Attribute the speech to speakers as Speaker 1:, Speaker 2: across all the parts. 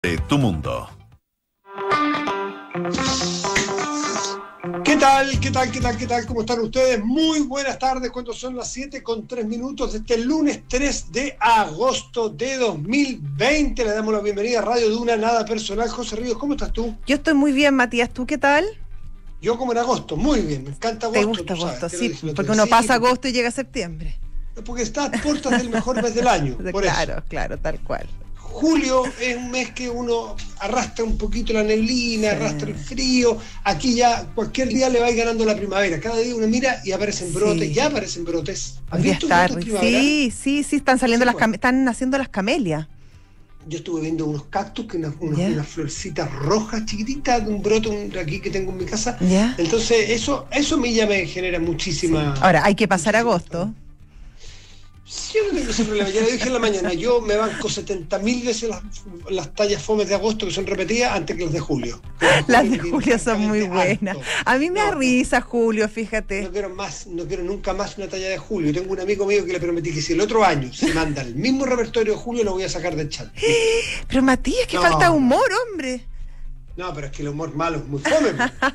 Speaker 1: de tu mundo.
Speaker 2: ¿Qué tal? ¿Cómo están ustedes? Muy buenas tardes, cuando son las 7:03 de este lunes 3 de agosto de 2020. Le damos la bienvenida a Radio Duna, nada personal. José Ríos, ¿cómo estás tú?
Speaker 3: Yo estoy muy bien, Matías, ¿tú qué tal?
Speaker 2: Yo como en agosto, muy bien, me encanta agosto.
Speaker 3: ¿Te gusta agosto?
Speaker 2: Sí,
Speaker 3: porque uno pasa agosto y llega septiembre.
Speaker 2: Porque está a puertas del mejor mes del año, por
Speaker 3: claro,
Speaker 2: eso.
Speaker 3: Claro, tal cual.
Speaker 2: Julio es un mes que uno arrastra un poquito la neblina, arrastra el frío. Aquí ya cualquier día le va a ir ganando la primavera. Cada día uno mira y aparecen brotes, ya aparecen brotes. ¿Has visto brotes de primavera?
Speaker 3: Sí, están saliendo están naciendo las camelias.
Speaker 2: Yo estuve viendo unos cactus, unas florcitas rojas chiquititas, de un brote aquí que tengo en mi casa. Entonces eso a mí ya me genera muchísima...
Speaker 3: Sí. Ahora, hay que pasar agosto.
Speaker 2: Yo no tengo ese problema, ya lo dije en la mañana, yo me banco 70.000 veces las tallas fomes de agosto que son repetidas antes que las de julio.
Speaker 3: Las de julio son muy buenas. A mí me da risa julio, fíjate.
Speaker 2: No quiero nunca más una talla de julio. Tengo un amigo mío que le prometí que si el otro año se manda el mismo repertorio de julio, lo voy a sacar del chat.
Speaker 3: Pero Matías, que falta humor, hombre.
Speaker 2: No, pero es que el humor malo es muy fome.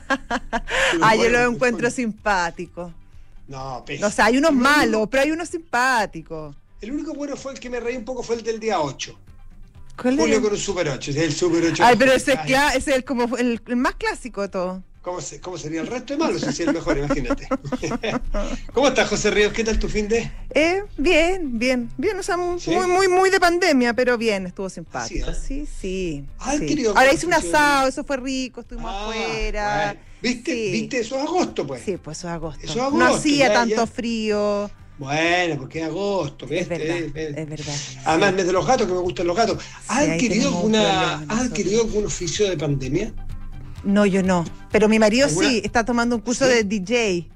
Speaker 3: Yo lo encuentro simpático.
Speaker 2: No,
Speaker 3: o sea, hay unos malos, pero hay unos simpáticos.
Speaker 2: El único bueno fue el que me reí un poco, fue el del día 8.
Speaker 3: ¿Cuál
Speaker 2: Julio
Speaker 3: era?
Speaker 2: con un Super 8, es el Super 8.
Speaker 3: Ay, pero ese es el más clásico de todo.
Speaker 2: ¿Cómo sería el resto de malos? Si es el mejor, imagínate. ¿Cómo estás, José Ríos? ¿Qué tal tu fin de?
Speaker 3: Bien, o sea, ¿sí? muy de pandemia, pero bien, estuvo simpático. Sí. Ahora hice un asado, eso fue rico, estuvimos afuera.
Speaker 2: Bueno. ¿Viste? Eso es agosto, pues.
Speaker 3: Sí, pues eso es agosto.
Speaker 2: Eso es agosto,
Speaker 3: no hacía tanto frío.
Speaker 2: Bueno, porque es agosto, ¿ves?
Speaker 3: Es verdad.
Speaker 2: Además, mes de los gatos, que me gustan los gatos. ¿Has adquirido algún oficio de pandemia?
Speaker 3: No, yo no. Pero mi marido sí, está tomando un curso de DJ.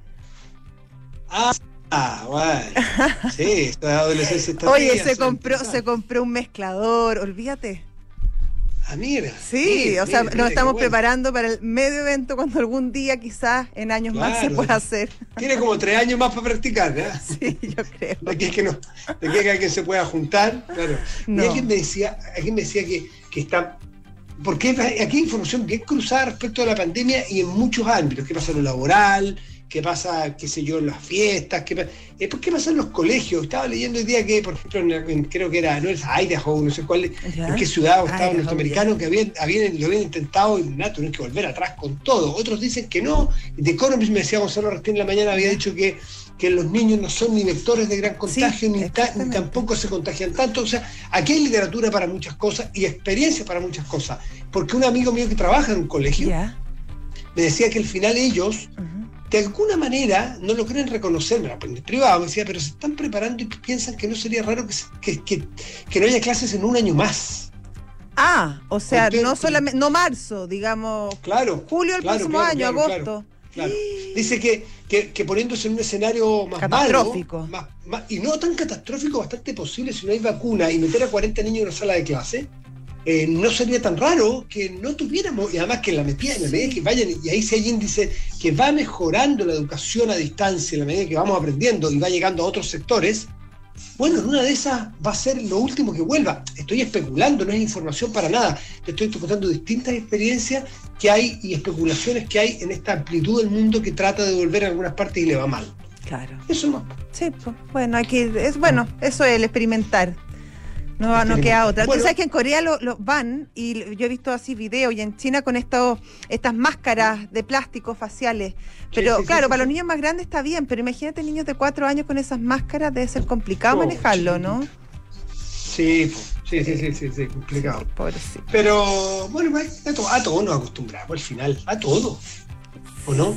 Speaker 2: Bueno. Sí, esta adolescencia está...
Speaker 3: Oye, se compró un mezclador, olvídate.
Speaker 2: Mira.
Speaker 3: Sí, nos estamos preparando para el medio evento cuando algún día, quizás en años más, se pueda hacer.
Speaker 2: Tiene como 3 años más para practicar, ¿eh?
Speaker 3: Sí, yo creo.
Speaker 2: De que alguien se pueda juntar, claro. No. Y alguien me decía que está... Porque aquí hay información bien cruzada respecto a la pandemia y en muchos ámbitos. ¿Qué pasa en lo laboral? ¿Qué pasa, qué sé yo, en las fiestas? ¿Qué pasa en los colegios? Estaba leyendo hoy día que, por ejemplo, creo que era, no es Idaho, no sé cuál, en qué ciudad o estado norteamericano, que lo habían intentado y tuvieron que volver atrás con todo. Otros dicen que no. The Economist, me decía Gonzalo Rastín en la mañana, había dicho que los niños no son ni vectores de gran contagio, ni tampoco se contagian tanto. O sea, aquí hay literatura para muchas cosas y experiencia para muchas cosas. Porque un amigo mío que trabaja en un colegio me decía que al final ellos, de alguna manera, no lo quieren reconocer, me lo aprendí privado, me decía, pero se están preparando y piensan que no sería raro que no haya clases en un año más.
Speaker 3: O sea, no marzo, digamos, julio del próximo año, agosto.
Speaker 2: Claro. Dice que poniéndose en un escenario más
Speaker 3: catastrófico,
Speaker 2: malo, y no tan catastrófico, bastante posible si no hay vacuna, y meter a 40 niños en una sala de clase, no sería tan raro que no tuviéramos, y además que en la medida que vayan, y ahí si hay índice que va mejorando la educación a distancia, en la medida que vamos aprendiendo y va llegando a otros sectores, bueno, en una de esas va a ser lo último que vuelva. Estoy especulando, no es información para nada. Te estoy contando distintas experiencias que hay y especulaciones que hay en esta amplitud del mundo que trata de volver a algunas partes y le va mal.
Speaker 3: Claro.
Speaker 2: Eso no.
Speaker 3: Sí, pues, bueno, eso es el experimentar. No queda otra. Tú sabes que en Corea lo van, y yo he visto así videos, y en China con estas máscaras de plástico faciales. Pero claro, para los niños más grandes está bien, pero imagínate niños de 4 años con esas máscaras, debe ser complicado manejarlo, ¿no?
Speaker 2: Sí, complicado.
Speaker 3: Pobrecito.
Speaker 2: Pero bueno, a todo nos acostumbramos al final, a todo, ¿o no?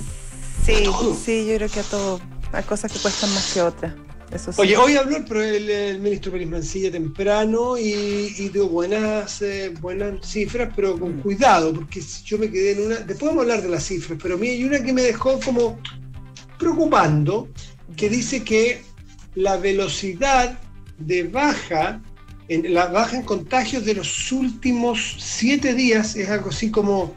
Speaker 3: Sí, yo creo que a todo. Hay cosas que cuestan más que otras. Eso sí.
Speaker 2: Oye, hoy habló el ministro Pérez Mancilla temprano y dio buenas cifras, pero con cuidado, porque yo me quedé en una... Después vamos a hablar de las cifras, pero a mí hay una que me dejó como preocupando, que dice que la velocidad de baja en contagios de los últimos 7 días es algo así como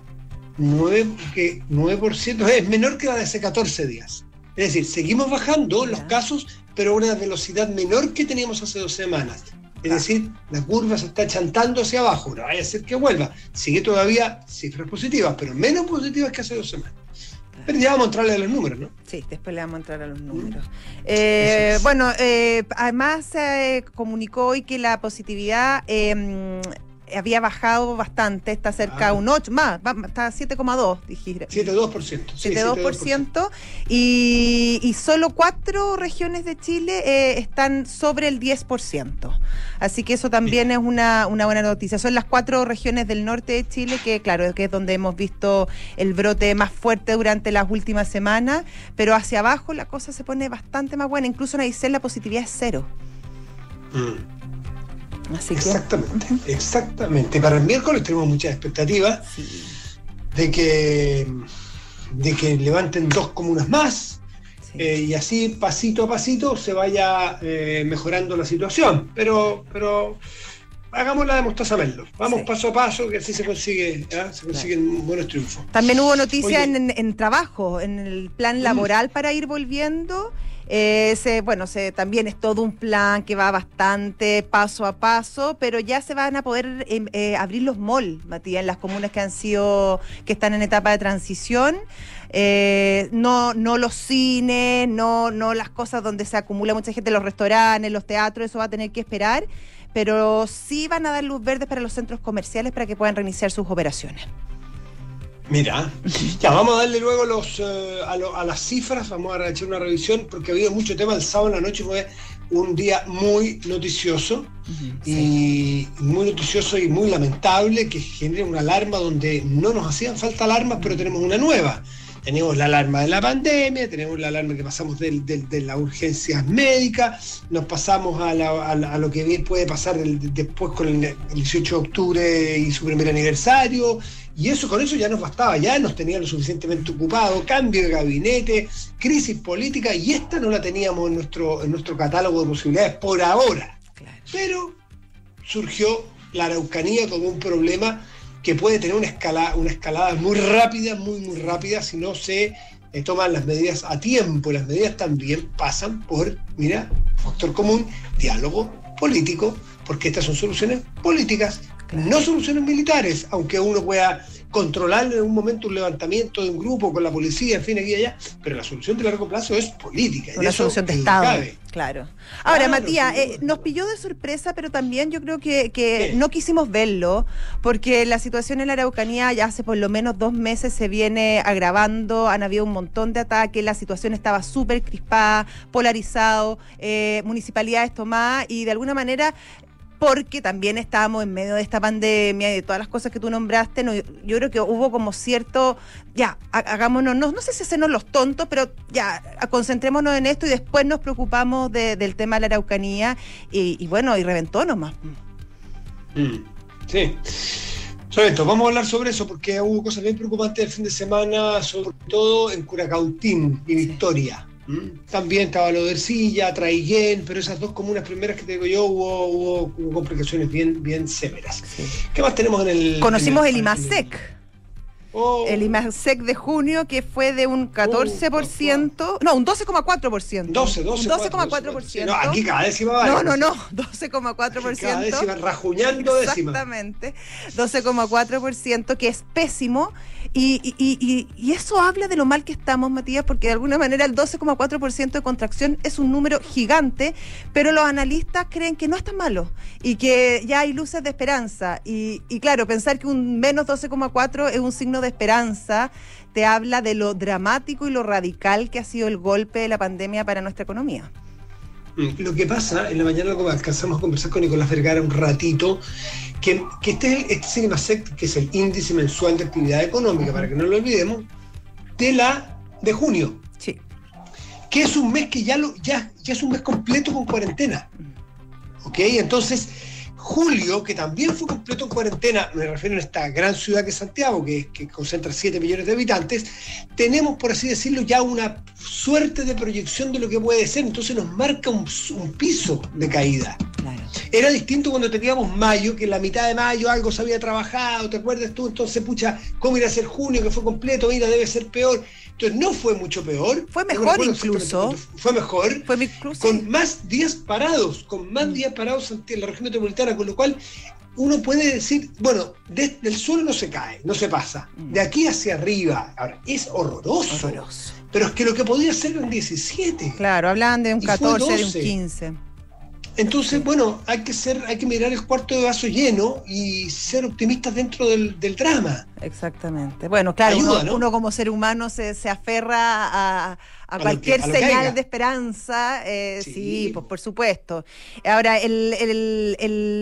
Speaker 2: 9%, es menor que la de hace 14 días. Es decir, seguimos bajando los casos, pero a una velocidad menor que teníamos hace 2 semanas. Es decir, la curva se está achantando hacia abajo, no vaya a ser que vuelva. Sigue todavía cifras positivas, pero menos positivas que hace 2 semanas. Pero ya vamos a entrarle a los números, ¿no?
Speaker 3: Sí, después le vamos a entrar a los números. Bueno, además se comunicó hoy que la positividad había bajado bastante, está cerca a un 8, más, está a 7,2, dijiste.
Speaker 2: 7,2%. Sí,
Speaker 3: 7,2%. Y solo 4 regiones de Chile están sobre el 10%. Así que eso también es una buena noticia. Son las 4 regiones del norte de Chile que, claro, que es donde hemos visto el brote más fuerte durante las últimas semanas, pero hacia abajo la cosa se pone bastante más buena. Incluso en Aysén la positividad es 0. Así que...
Speaker 2: Exactamente. Para el miércoles tenemos muchas expectativas de que levanten 2 comunas más, y así pasito a pasito se vaya mejorando la situación. Pero hagamos la de Mostaza Merlo. Vamos paso a paso, que así se consiguen buenos triunfos.
Speaker 3: También hubo noticias en trabajo, en el plan laboral para ir volviendo. También es todo un plan que va bastante paso a paso, pero ya se van a poder abrir los malls, Matías, en las comunas que están en etapa de transición. No los cines, no las cosas donde se acumula mucha gente, los restaurantes, los teatros, eso va a tener que esperar, pero sí van a dar luz verde para los centros comerciales para que puedan reiniciar sus operaciones.
Speaker 2: Mira, ya vamos a darle luego a las cifras, vamos a echar una revisión, porque ha habido mucho tema. El sábado en la noche fue un día muy noticioso, y muy lamentable, que genera una alarma donde no nos hacían falta alarmas, pero tenemos una nueva. Tenemos la alarma de la pandemia, tenemos la alarma que pasamos de las urgencias médicas, nos pasamos a lo que bien puede pasar después con el 18 de octubre y su primer aniversario, y con eso ya nos bastaba, ya nos tenía lo suficientemente ocupado, cambio de gabinete, crisis política, y esta no la teníamos en nuestro catálogo de posibilidades por ahora. Claro. Pero surgió la Araucanía como un problema que puede tener una escalada muy rápida, muy rápida, si no se toman las medidas a tiempo. Las medidas también pasan por, factor común, diálogo político, porque estas son soluciones políticas, no soluciones militares, aunque uno pueda controlar en un momento un levantamiento de un grupo con la policía, en fin, aquí y allá, pero la solución de largo plazo es política.
Speaker 3: Una solución de Estado, claro. Ahora, Matías, nos pilló de sorpresa, pero también yo creo que no quisimos verlo, porque la situación en la Araucanía ya hace por lo menos 2 meses se viene agravando, han habido un montón de ataques, la situación estaba súper crispada, polarizado, municipalidades tomadas, y de alguna manera... porque también estábamos en medio de esta pandemia y de todas las cosas que tú nombraste, yo creo que hubo como cierto, hagámonos, no sé si hacernos los tontos, pero concentrémonos en esto y después nos preocupamos del tema de la Araucanía, y reventó nomás.
Speaker 2: Sí. Sobre esto, vamos a hablar sobre eso, porque hubo cosas bien preocupantes el fin de semana, sobre todo en Curacautín y Victoria. También estaba lo de Ercilla, Traiguén, pero esas 2 comunas primeras que te digo yo hubo complicaciones bien severas. Sí. ¿Qué más tenemos en el...?
Speaker 3: Conocimos el IMASEC. El IMASEC de junio, que fue de un 14%, no, un 12,4%. 12,4%.
Speaker 2: No, aquí cada décima va.
Speaker 3: No, 12,4%.
Speaker 2: Cada décima, rajuñando décima.
Speaker 3: Exactamente, 12,4%, que es pésimo. Y eso habla de lo mal que estamos, Matías, porque de alguna manera el 12,4% de contracción es un número gigante, pero los analistas creen que no es tan malo y que ya hay luces de esperanza. Y claro, pensar que un menos 12,4 es un signo de esperanza, te habla de lo dramático y lo radical que ha sido el golpe de la pandemia para nuestra economía.
Speaker 2: Lo que pasa, en la mañana alcanzamos a conversar con Nicolás Vergara un ratito, que este es el IMASEC, que es el índice mensual de actividad económica, para que no lo olvidemos, de junio.
Speaker 3: Sí.
Speaker 2: Que es un mes que ya es un mes completo con cuarentena. ¿Ok? Entonces, julio, que también fue completo en cuarentena, me refiero a esta gran ciudad que es Santiago, que concentra 7 millones de habitantes, tenemos, por así decirlo, ya una suerte de proyección de lo que puede ser, entonces nos marca un piso de caída.
Speaker 3: Claro.
Speaker 2: Era distinto cuando teníamos mayo, que en la mitad de mayo algo se había trabajado, ¿te acuerdas tú? Entonces, pucha, ¿cómo irá a ser junio, que fue completo? Mira, debe ser peor. Entonces, no fue mucho peor.
Speaker 3: Fue mejor incluso.
Speaker 2: Fue mejor.
Speaker 3: Fue incluso.
Speaker 2: Con más días parados, en la región metropolitana, con lo cual uno puede decir, bueno, desde el suelo no se cae, no se pasa. De aquí hacia arriba, ahora, es horroroso. Pero es que lo que podía ser eran 17.
Speaker 3: Claro, hablaban de un 14, de un 15.
Speaker 2: Entonces, bueno, hay que mirar el cuarto de vaso lleno y ser optimistas dentro del drama.
Speaker 3: Exactamente. Bueno, claro, ayuda, uno como ser humano se aferra a cualquier señal de esperanza, sí, pues por supuesto. Ahora, el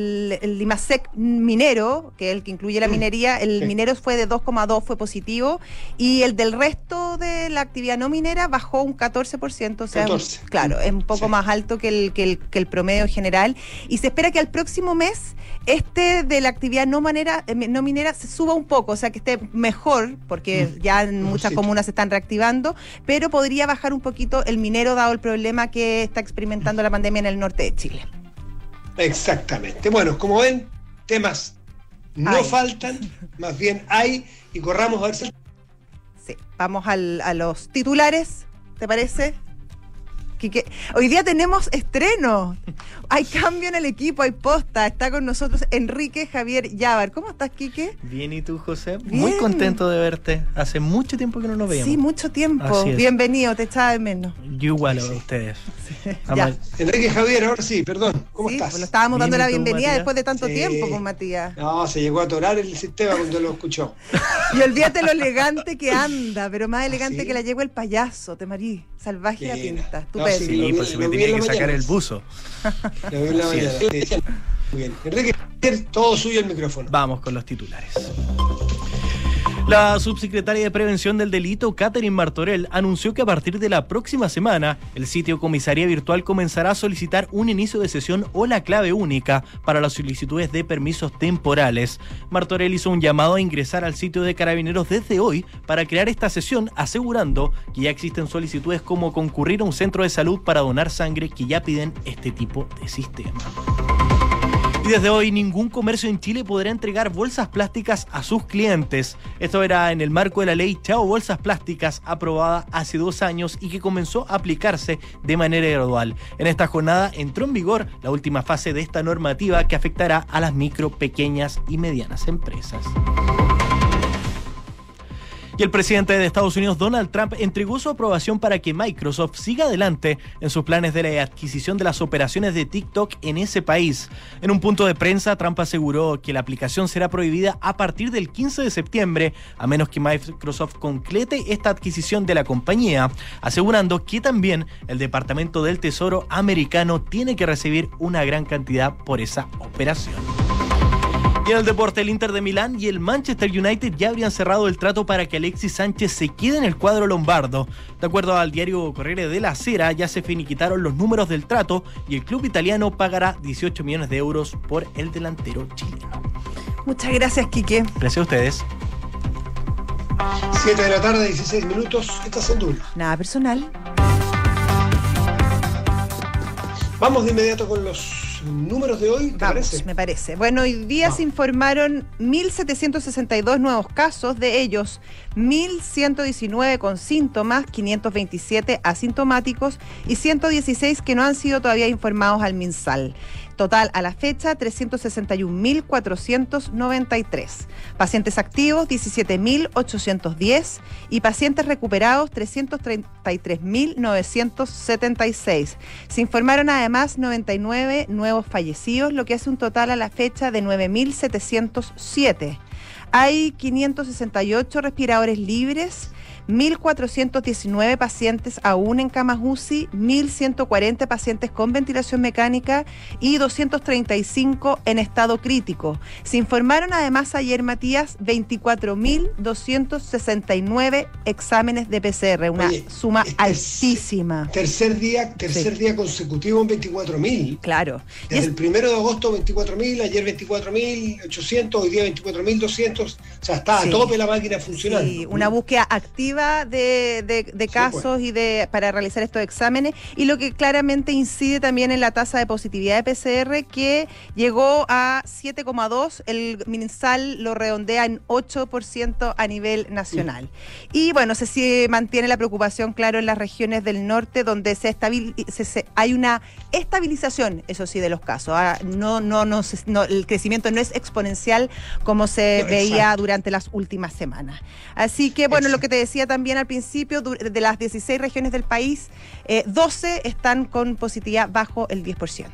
Speaker 3: IMASEC minero, que es el que incluye la minería, el minero fue de 2,2, fue positivo, y el del resto de la actividad no minera bajó un 14%, o sea, 14. Claro, es un poco más alto que el promedio general, y se espera que al próximo mes de la actividad no minera se suba un poco, o sea, que esté mejor, porque ya en muchas comunas se están reactivando, pero podría bajar un poquito el minero dado el problema que está experimentando la pandemia en el norte de Chile.
Speaker 2: Exactamente. Bueno, como ven, temas no faltan, más bien hay, y corramos a ver si...
Speaker 3: Sí, vamos a los titulares, ¿te parece? Quique, hoy día tenemos estreno, hay cambio en el equipo, hay posta, está con nosotros Enrique Javier Llávar. ¿Cómo estás, Quique?
Speaker 1: Bien, ¿y tú, José? Bien. Muy contento de verte, hace mucho tiempo que no nos veíamos.
Speaker 3: Sí, mucho tiempo, bienvenido, te echaba de menos.
Speaker 1: Yo igual a ustedes.
Speaker 2: Sí. Enrique Javier, ahora sí, perdón, ¿cómo estás?
Speaker 3: Pues lo estábamos dando la bienvenida después de tanto tiempo con Matías.
Speaker 2: No, se llegó a atorar el sistema cuando lo escuchó.
Speaker 3: Y olvídate lo elegante que anda, pero más elegante que la llegó el payaso, te marí, salvaje la pinta, estupendo.
Speaker 1: Sí, pues se me tenía que sacar el buzo.
Speaker 2: Lo vi en la mañana. Muy bien. Enrique, todo suyo el micrófono.
Speaker 1: Vamos con los titulares. La subsecretaria de Prevención del Delito, Catherine Martorell, anunció que a partir de la próxima semana, el sitio Comisaría Virtual comenzará a solicitar un inicio de sesión o la clave única para las solicitudes de permisos temporales. Martorell hizo un llamado a ingresar al sitio de Carabineros desde hoy para crear esta sesión, asegurando que ya existen solicitudes como concurrir a un centro de salud para donar sangre que ya piden este tipo de sistema. Y desde hoy ningún comercio en Chile podrá entregar bolsas plásticas a sus clientes. Esto era en el marco de la ley Chao Bolsas Plásticas, aprobada hace 2 años y que comenzó a aplicarse de manera gradual. En esta jornada entró en vigor la última fase de esta normativa que afectará a las micro, pequeñas y medianas empresas. Y el presidente de Estados Unidos, Donald Trump, entregó su aprobación para que Microsoft siga adelante en sus planes de la adquisición de las operaciones de TikTok en ese país. En un punto de prensa, Trump aseguró que la aplicación será prohibida a partir del 15 de septiembre, a menos que Microsoft concrete esta adquisición de la compañía, asegurando que también el Departamento del Tesoro americano tiene que recibir una gran cantidad por esa operación. Y en el deporte, el Inter de Milán y el Manchester United ya habrían cerrado el trato para que Alexis Sánchez se quede en el cuadro lombardo. De acuerdo al diario Corriere della Sera, ya se finiquitaron los números del trato y el club italiano pagará 18 millones de euros por el delantero chileno.
Speaker 3: Muchas gracias, Quique.
Speaker 1: Gracias a ustedes.
Speaker 2: 7 de la tarde, 16 minutos. Estás en Duna.
Speaker 3: Nada personal.
Speaker 2: Vamos de inmediato con los números de hoy, ¿te parece?
Speaker 3: Me parece. Bueno, hoy día se informaron 1.762 nuevos casos, de ellos 1.119 con síntomas, 527 asintomáticos y 116 que no han sido todavía informados al MinSal. Total, a la fecha, 361.493. Pacientes activos, 17.810. Y pacientes recuperados, 333.976. Se informaron además 99 nuevos fallecidos, lo que hace un total a la fecha de 9.707. Hay 568 respiradores libres, 1.419 pacientes aún en camas UCI, 1.140 pacientes con ventilación mecánica y 235 en estado crítico. Se informaron además ayer, Matías, 24.269 exámenes de PCR, una suma altísima.
Speaker 2: Tercer día consecutivo en 24.000.
Speaker 3: Claro.
Speaker 2: Desde el 1 de agosto 24.000, ayer 24.800, hoy día 24.200. O sea, está a tope la máquina funcionando.
Speaker 3: Sí, una búsqueda activa masiva de casos y para realizar estos exámenes, y lo que claramente incide también en la tasa de positividad de PCR, que llegó a 7,2, el MinSal lo redondea en 8% a nivel nacional. Y bueno, se mantiene la preocupación, claro, en las regiones del norte, donde hay una estabilización, eso sí, de los casos. El crecimiento no es exponencial como se veía durante las últimas semanas. Así que, bueno, lo que te decía también al principio, de las 16 regiones del país, 12 están con positividad bajo el 10%.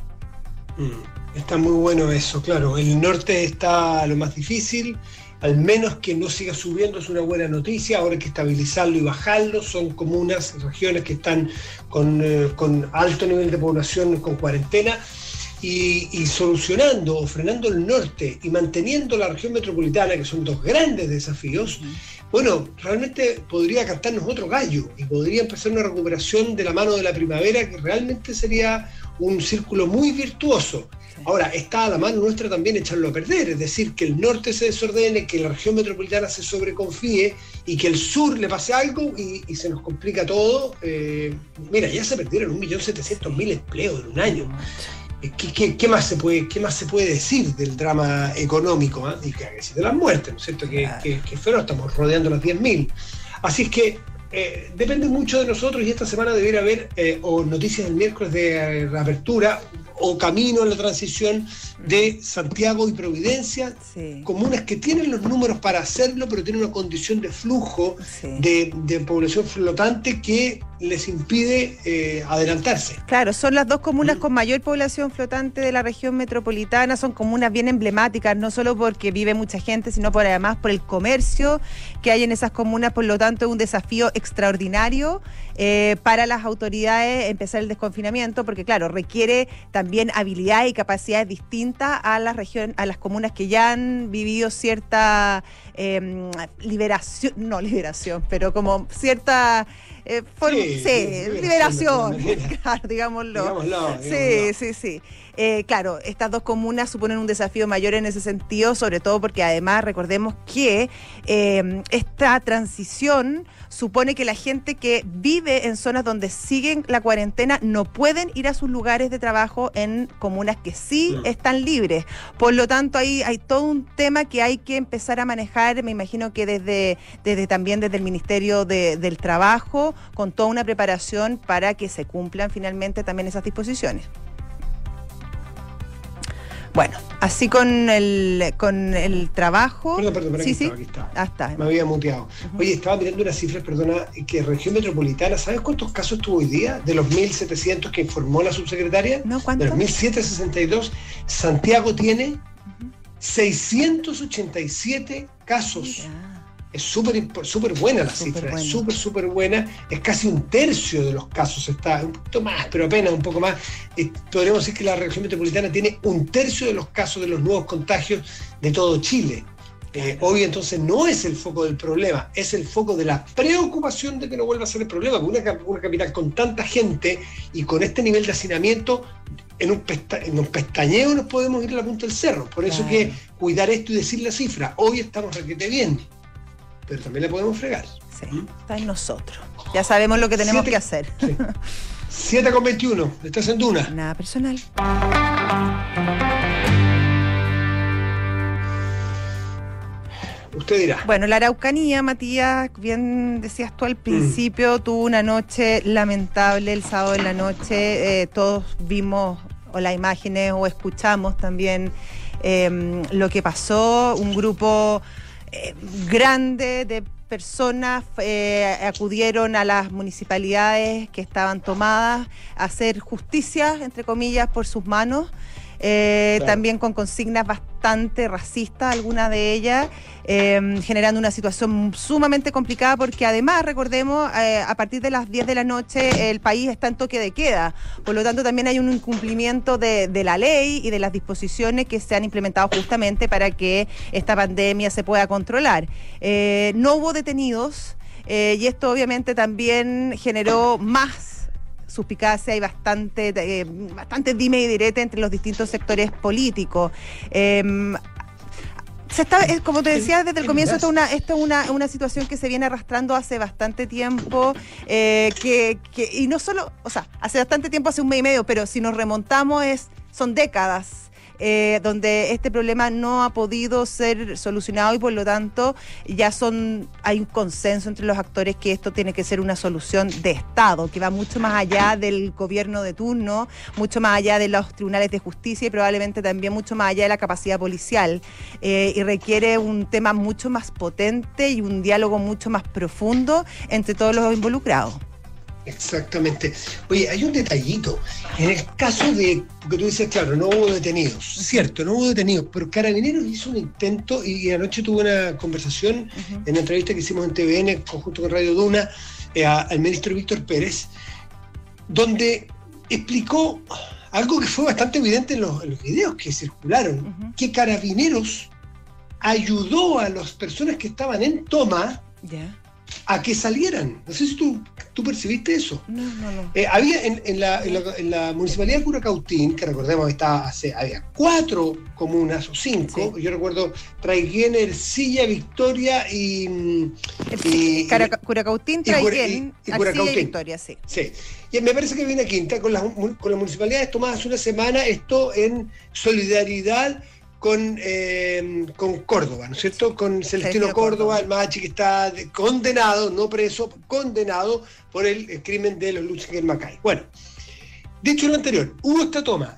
Speaker 2: Está muy bueno eso, claro. El norte está lo más difícil, al menos que no siga subiendo es una buena noticia. Ahora hay que estabilizarlo y bajarlo. Son comunas, regiones que están con alto nivel de población con cuarentena. Y solucionando o frenando el norte y manteniendo la región metropolitana, que son dos grandes desafíos, bueno, realmente podría cantarnos otro gallo y podría empezar una recuperación de la mano de la primavera, que realmente sería un círculo muy virtuoso. Ahora, está a la mano nuestra también echarlo a perder, es decir, que el norte se desordene, que la región metropolitana se sobreconfíe y que el sur le pase algo y se nos complica todo. Mira, ya se perdieron 1.700.000 empleos en un año. ¿Qué más se puede decir del drama económico? Y que de las muertes, ¿no es cierto? Que feroz, estamos rodeando las 10.000. Así es que depende mucho de nosotros, y esta semana debería haber o noticias del miércoles de reapertura o camino en la transición de Santiago y Providencia, comunas que tienen los números para hacerlo, pero tienen una condición de flujo de población flotante que les impide adelantarse.
Speaker 3: Claro, son las dos comunas con mayor población flotante de la región metropolitana, son comunas bien emblemáticas, no solo porque vive mucha gente, sino además por el comercio que hay en esas comunas. Por lo tanto, es un desafío extraordinario para las autoridades empezar el desconfinamiento, porque claro, requiere también habilidades y capacidades distintas a las comunas que ya han vivido cierta liberación, pero como cierta liberación, claro, digámoslo. Sí. Claro, estas dos comunas suponen un desafío mayor en ese sentido, sobre todo porque además recordemos que esta transición supone que la gente que vive en zonas donde siguen la cuarentena no pueden ir a sus lugares de trabajo en comunas que sí están libres. Por lo tanto, ahí hay todo un tema que hay que empezar a manejar, me imagino que también desde el Ministerio del Trabajo, con toda una preparación para que se cumplan finalmente también esas disposiciones. Bueno, así con el trabajo.
Speaker 2: Perdón,
Speaker 3: sí.
Speaker 2: Aquí está.
Speaker 3: Está.
Speaker 2: Me había muteado. Oye, estaba mirando unas cifras, perdona, que región metropolitana, ¿sabes cuántos casos tuvo hoy día? De los 1.700 que informó la subsecretaria.
Speaker 3: No, ¿cuántos?
Speaker 2: De los 1.762, Santiago tiene 687 casos. Mira. Es súper buena la cifra, es súper buena. Es casi un tercio de los casos, está un poquito más, pero apenas un poco más. Podríamos decir que la región metropolitana tiene un tercio de los casos de los nuevos contagios de todo Chile. Hoy entonces no es el foco del problema, es el foco de la preocupación de que no vuelva a ser el problema. Una capital con tanta gente y con este nivel de hacinamiento, en un pestañeo nos podemos ir a la punta del cerro. Por eso que cuidar esto y decir la cifra. Hoy estamos requete bien, pero también la podemos fregar.
Speaker 3: Sí, está en nosotros. Ya sabemos lo que tenemos que hacer.
Speaker 2: Sí. 7:21, estás en Duna.
Speaker 3: Nada personal.
Speaker 2: Usted dirá.
Speaker 3: Bueno, la Araucanía, Matías, bien decías tú al principio, tuvo una noche lamentable el sábado en la noche. Todos vimos o las imágenes o escuchamos también lo que pasó. Un grupo grande de personas acudieron a las municipalidades que estaban tomadas a hacer justicia, entre comillas, por sus manos. Claro. También con consignas bastante racistas, algunas de ellas, generando una situación sumamente complicada, porque además, recordemos, a partir de las 10 de la noche el país está en toque de queda, por lo tanto también hay un incumplimiento de la ley y de las disposiciones que se han implementado justamente para que esta pandemia se pueda controlar. No hubo detenidos, y esto obviamente también generó más suspicacia y bastante dime y direte entre los distintos sectores políticos. Como te decía desde el comienzo, esto es una situación que se viene arrastrando hace bastante tiempo, y no solo, hace bastante tiempo, hace un mes y medio, pero si nos remontamos son décadas. Donde este problema no ha podido ser solucionado y por lo tanto hay un consenso entre los actores que esto tiene que ser una solución de Estado, que va mucho más allá del gobierno de turno, mucho más allá de los tribunales de justicia y probablemente también mucho más allá de la capacidad policial, y requiere un tema mucho más potente y un diálogo mucho más profundo entre todos los involucrados.
Speaker 2: Exactamente. Oye, hay un detallito. En el caso de, porque tú dices, claro, no hubo detenidos. Cierto, no hubo detenidos, pero Carabineros hizo un intento y anoche tuve una conversación en una entrevista que hicimos en TVN, conjunto con Radio Duna, al ministro Víctor Pérez, donde explicó algo que fue bastante evidente en los videos que circularon, que Carabineros ayudó a las personas que estaban en toma a que salieran. No sé si tú percibiste eso. No. Había en la municipalidad de Curacautín, que recordemos había 4 comunas o 5, sí. Yo recuerdo Traiguén, Ercilla, Victoria
Speaker 3: Curacautín, Traiguén, Ercilla y Victoria, sí.
Speaker 2: Y me parece que había una quinta con las municipalidades tomadas hace una semana, esto en solidaridad con Córdoba, ¿no es cierto? Con Celestino Córdoba, el machi que está condenado, no preso, condenado por el crimen de los Luchinger Macay. Bueno, dicho lo anterior, hubo esta toma.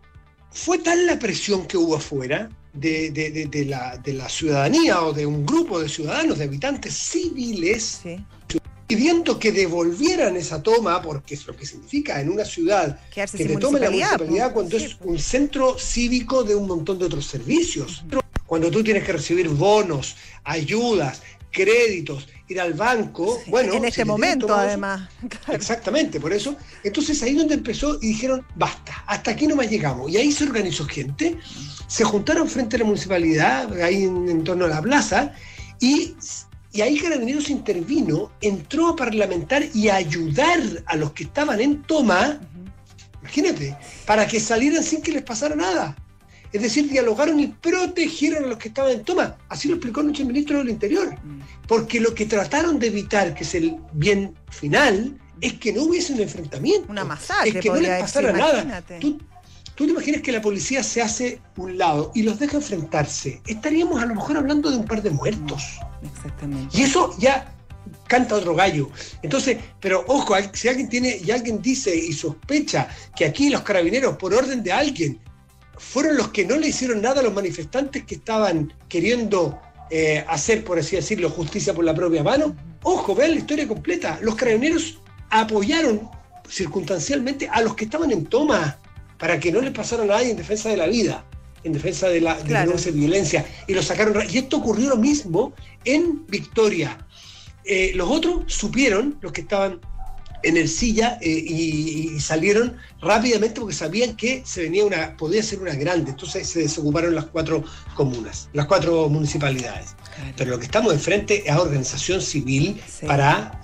Speaker 2: Fue tal la presión que hubo afuera de la ciudadanía o de un grupo de ciudadanos, de habitantes civiles, pidiendo que devolvieran esa toma, porque es lo que significa en una ciudad que te tome la municipalidad cuando es un centro cívico de un montón de otros servicios. Cuando tú tienes que recibir bonos, ayudas, créditos, ir al banco, bueno...
Speaker 3: En este momento, además.
Speaker 2: Claro. Exactamente, por eso. Entonces ahí donde empezó y dijeron, basta, hasta aquí nomás llegamos. Y ahí se organizó gente, se juntaron frente a la municipalidad, ahí en torno a la plaza, y ahí Carabineros intervino, entró a parlamentar y a ayudar a los que estaban en toma, imagínate, para que salieran sin que les pasara nada. Es decir, dialogaron y protegieron a los que estaban en toma. Así lo explicó anoche el ministro del Interior. Porque lo que trataron de evitar, que es el bien final, es que no hubiese un enfrentamiento.
Speaker 3: Una masacre.
Speaker 2: Es que no les pasara nada. Tú te imaginas que la policía se hace un lado y los deja enfrentarse. Estaríamos a lo mejor hablando de un par de muertos.
Speaker 3: Exactamente.
Speaker 2: Y eso ya canta otro gallo. Entonces, pero ojo, si alguien dice y sospecha que aquí los Carabineros, por orden de alguien, fueron los que no le hicieron nada a los manifestantes que estaban queriendo hacer, por así decirlo, justicia por la propia mano, ojo, vean la historia completa. Los Carabineros apoyaron circunstancialmente a los que estaban en toma para que no les pasara nada en defensa de la vida, en defensa de la violencia, y lo sacaron. Y esto ocurrió lo mismo en Victoria. Los otros supieron, los que estaban en Ercilla, y salieron rápidamente porque sabían que podía ser una grande. Entonces se desocuparon las 4 comunas, las 4 municipalidades. Claro. Pero lo que estamos enfrente es a organización civil para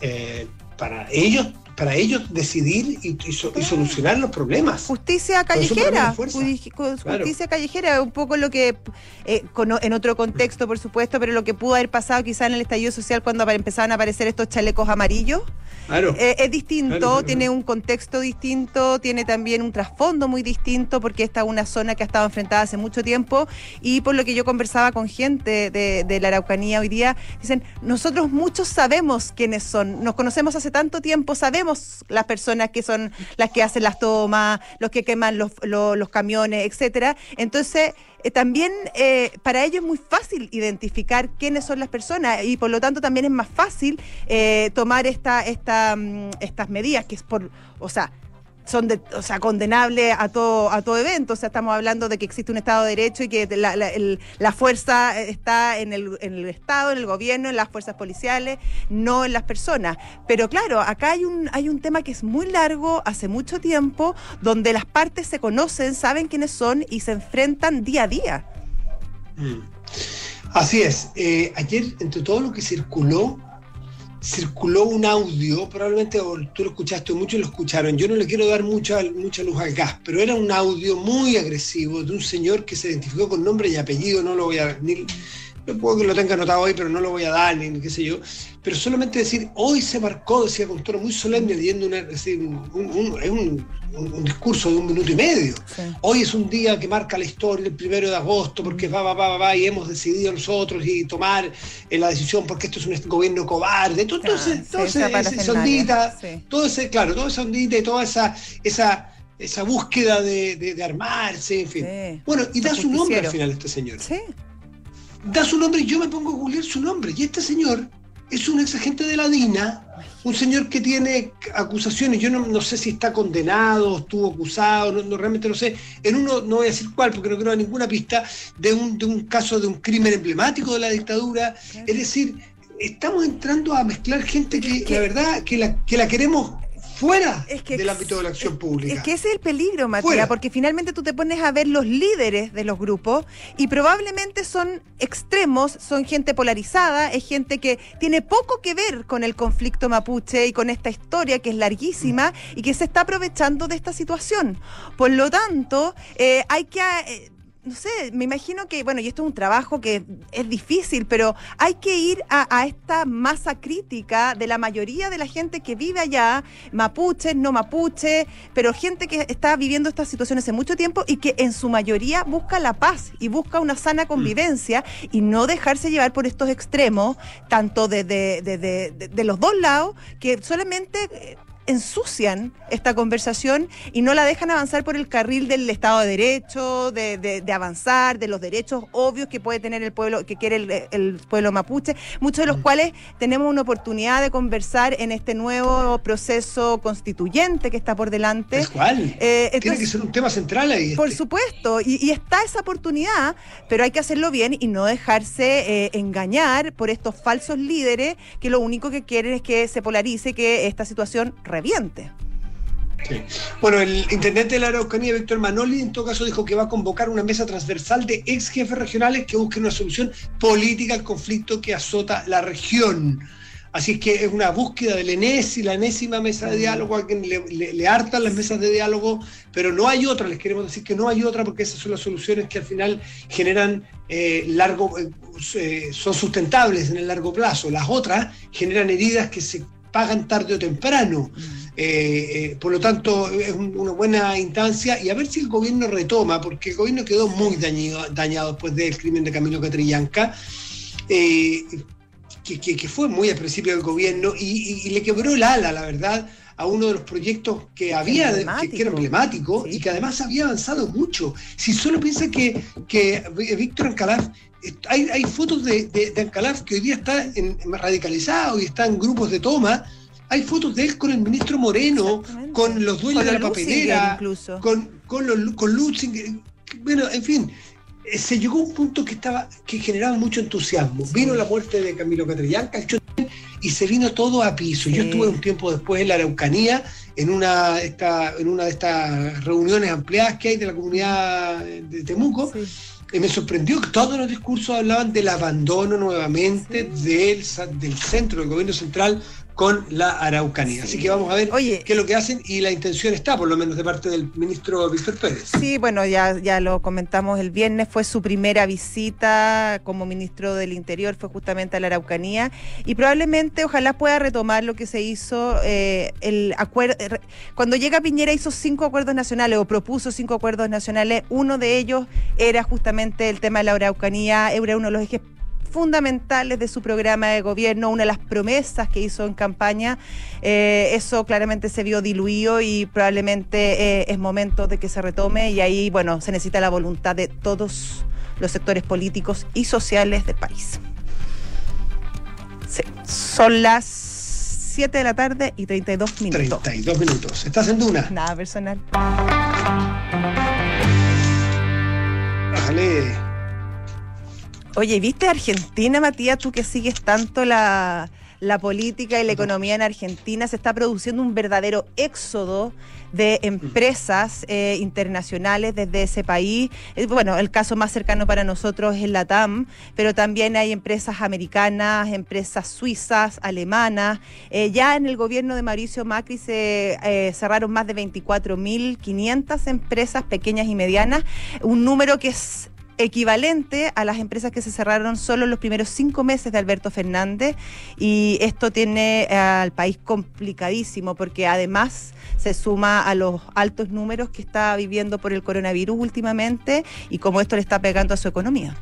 Speaker 2: ellos decidir y solucionar los problemas.
Speaker 3: Justicia callejera, justicia callejera, un poco lo que, en otro contexto por supuesto, pero lo que pudo haber pasado quizá en el estallido social cuando empezaban a aparecer estos chalecos amarillos. Claro. Es distinto, claro. Tiene un contexto distinto, tiene también un trasfondo muy distinto, porque esta es una zona que ha estado enfrentada hace mucho tiempo, y por lo que yo conversaba con gente de la Araucanía hoy día, dicen, nosotros muchos sabemos quiénes son, nos conocemos hace tanto tiempo, sabemos las personas que son las que hacen las tomas, los que queman los camiones, etcétera. Entonces, también para ellos es muy fácil identificar quiénes son las personas, y por lo tanto también es más fácil tomar estas medidas, que es son condenables a todo evento. O sea, estamos hablando de que existe un Estado de Derecho y que la fuerza está en el Estado, en el gobierno, en las fuerzas policiales, no en las personas. Pero claro, acá hay un tema que es muy largo, hace mucho tiempo, donde las partes se conocen, saben quiénes son y se enfrentan día a día.
Speaker 2: Así es. Ayer, entre todo lo que circuló, circuló un audio, probablemente tú lo escuchaste o muchos lo escucharon, yo no le quiero dar mucha luz al gas, pero era un audio muy agresivo de un señor que se identificó con nombre y apellido, no lo voy a... No puedo que lo tenga anotado hoy, pero no lo voy a dar, ni qué sé yo. Pero solamente decir, hoy se marcó, decía con tono muy solemne, leyendo un discurso de 1 minuto y medio. Sí. Hoy es un día que marca la historia, el 1 de agosto, porque va, y hemos decidido nosotros y tomar la decisión, porque esto es un gobierno cobarde. Entonces, esa ondita, sí. Toda esa ondita y toda esa búsqueda de armarse, en fin. Sí. Bueno, y da su nombre al final este señor. Sí. Da su nombre y yo me pongo a googlear su nombre. Y este señor es un ex agente de la DINA, un señor que tiene acusaciones. Yo no sé si está condenado, estuvo acusado, realmente no sé. En uno, no voy a decir cuál porque no creo ninguna pista, de un caso de un crimen emblemático de la dictadura. Es decir, estamos entrando a mezclar gente que la verdad que la queremos fuera del ámbito de la acción pública.
Speaker 3: Es que ese es el peligro, Matías, porque finalmente tú te pones a ver los líderes de los grupos y probablemente son extremos, son gente polarizada, es gente que tiene poco que ver con el conflicto mapuche y con esta historia que es larguísima y que se está aprovechando de esta situación. Por lo tanto, hay que... no sé, me imagino que, bueno, y esto es un trabajo que es difícil, pero hay que ir a esta masa crítica de la mayoría de la gente que vive allá, mapuches, no mapuches, pero gente que está viviendo esta situación hace mucho tiempo y que en su mayoría busca la paz y busca una sana convivencia y no dejarse llevar por estos extremos, tanto de los dos lados, que solamente... ensucian esta conversación y no la dejan avanzar por el carril del Estado de Derecho, de avanzar, de los derechos obvios que puede tener el pueblo, que quiere el pueblo mapuche, muchos de los cuales tenemos una oportunidad de conversar en este nuevo proceso constituyente que está por delante.
Speaker 2: ¿Es cuál? Tiene que ser un tema central ahí.
Speaker 3: Por supuesto, y está esa oportunidad, pero hay que hacerlo bien y no dejarse engañar por estos falsos líderes que lo único que quieren es que se polarice, que esta situación reviente.
Speaker 2: Sí. Bueno, el intendente de la Araucanía, Víctor Manoli, en todo caso dijo que va a convocar una mesa transversal de ex jefes regionales que busquen una solución política al conflicto que azota la región. Así es que es una búsqueda del la enésima mesa de diálogo, a quien le hartan las mesas de diálogo, pero no hay otra, les queremos decir que no hay otra porque esas son las soluciones que al final generan son sustentables en el largo plazo. Las otras generan heridas que se pagan tarde o temprano. Por lo tanto, es una buena instancia y a ver si el gobierno retoma, porque el gobierno quedó muy dañado después del crimen de Camilo Catrillanca, que fue muy al principio del gobierno y le quebró el ala, la verdad, a uno de los proyectos que había, que era emblemático, sí, y que además había avanzado mucho. Si solo piensa que Víctor Ancalaf, hay fotos de Ancalaf que hoy día está radicalizado y está en grupos de toma. Hay fotos de él con el ministro Moreno, con los dueños de la papelera, con Lutzinger. Bueno, en fin, se llegó a un punto que generaba mucho entusiasmo. Sí. Vino la muerte de Camilo Catrillanca y se vino todo a piso. Sí. Yo estuve un tiempo después en la Araucanía, en una de estas reuniones ampliadas que hay de la comunidad de Temuco. Sí. Y me sorprendió que todos los discursos hablaban del abandono nuevamente, sí, del centro, del gobierno central con la Araucanía. Sí. Así que vamos a ver qué es lo que hacen y la intención está, por lo menos de parte del ministro Víctor Pérez.
Speaker 3: Sí, bueno, ya lo comentamos el viernes, fue su primera visita como ministro del Interior, fue justamente a la Araucanía y probablemente ojalá pueda retomar lo que se hizo, el acuerdo. Cuando llega Piñera hizo 5 acuerdos nacionales o propuso 5 acuerdos nacionales, uno de ellos era justamente el tema de la Araucanía, era uno de los ejes fundamentales de su programa de gobierno, una de las promesas que hizo en campaña. Eso claramente se vio diluido y probablemente es momento de que se retome y ahí, bueno, se necesita la voluntad de todos los sectores políticos y sociales del país. Sí, son las 7 de la tarde y 32 minutos.
Speaker 2: 32 minutos. ¿Estás en Duna?
Speaker 3: Nada personal.
Speaker 2: Bájale.
Speaker 3: Oye, ¿viste Argentina, Matías? Tú que sigues tanto la la política y la economía en Argentina, se está produciendo un verdadero éxodo de empresas internacionales desde ese país. Bueno, el caso más cercano para nosotros es la TAM, pero también hay empresas americanas, empresas suizas, alemanas. Ya en el gobierno de Mauricio Macri se cerraron más de 24.500 empresas pequeñas y medianas, un número que es equivalente a las empresas que se cerraron solo en los primeros 5 meses de Alberto Fernández, y esto tiene al país complicadísimo porque además se suma a los altos números que está viviendo por el coronavirus últimamente y cómo esto le está pegando a su economía.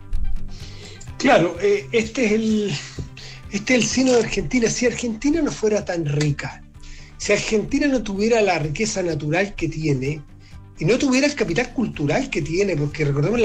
Speaker 2: Claro, este es el sino de Argentina. Si Argentina no fuera tan rica, si Argentina no tuviera la riqueza natural que tiene, y no tuviera el capital cultural que tiene, porque recordemos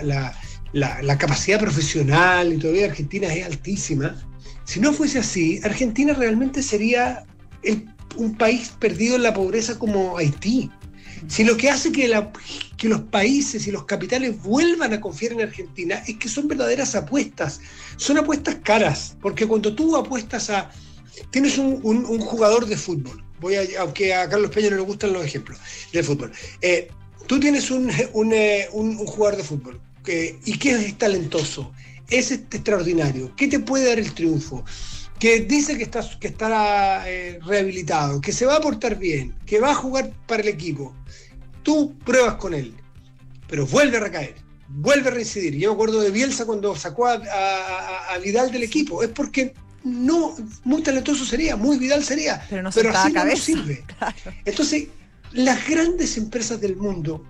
Speaker 2: la capacidad profesional y todavía Argentina es altísima, si no fuese así, Argentina realmente sería un país perdido en la pobreza como Haití. Si lo que hace que los países y los capitales vuelvan a confiar en Argentina es que son verdaderas apuestas, son apuestas caras, porque cuando tú apuestas tienes un jugador de fútbol, aunque a Carlos Peña no le gustan los ejemplos del fútbol. Tú tienes un jugador de fútbol y que es talentoso, es extraordinario, que te puede dar el triunfo, que dice que estará rehabilitado, que se va a portar bien, que va a jugar para el equipo. Tú pruebas con él, pero vuelve a recaer, vuelve a reincidir. Yo me acuerdo de Bielsa cuando sacó a Vidal del equipo, es porque no, muy talentoso sería, muy Vidal sería,
Speaker 3: pero
Speaker 2: así no sirve. Claro. Entonces, las grandes empresas del mundo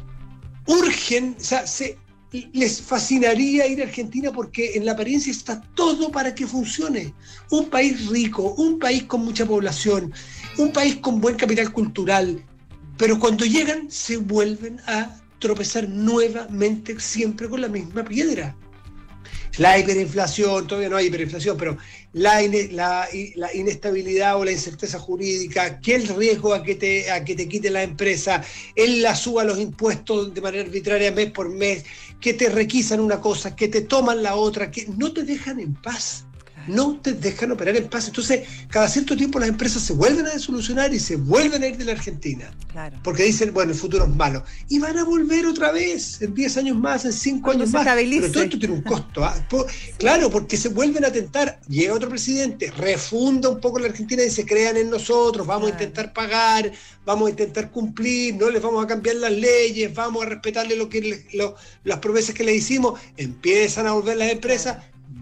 Speaker 2: urgen, o sea, les fascinaría ir a Argentina porque en la apariencia está todo para que funcione. Un país rico, un país con mucha población, un país con buen capital cultural, pero cuando llegan se vuelven a tropezar nuevamente siempre con la misma piedra. La hiperinflación, todavía no hay hiperinflación, pero la inestabilidad o la incerteza jurídica, que el riesgo a que te quiten la empresa, él la suba los impuestos de manera arbitraria mes por mes, que te requisan una cosa, que te toman la otra, que no te dejan en paz. No te dejan operar en paz. Entonces, cada cierto tiempo las empresas se vuelven a desolucionar y se vuelven a ir de la Argentina. Claro. Porque dicen, bueno, el futuro es malo. Y van a volver otra vez, en 10 años más, en 5 años más. Pero todo esto tiene un costo. Claro, porque se vuelven a tentar. Llega otro presidente, refunda un poco la Argentina y dice, crean en nosotros, vamos a intentar pagar, vamos a intentar cumplir, no les vamos a cambiar las leyes, vamos a respetarle las promesas que les hicimos. Empiezan a volver las empresas.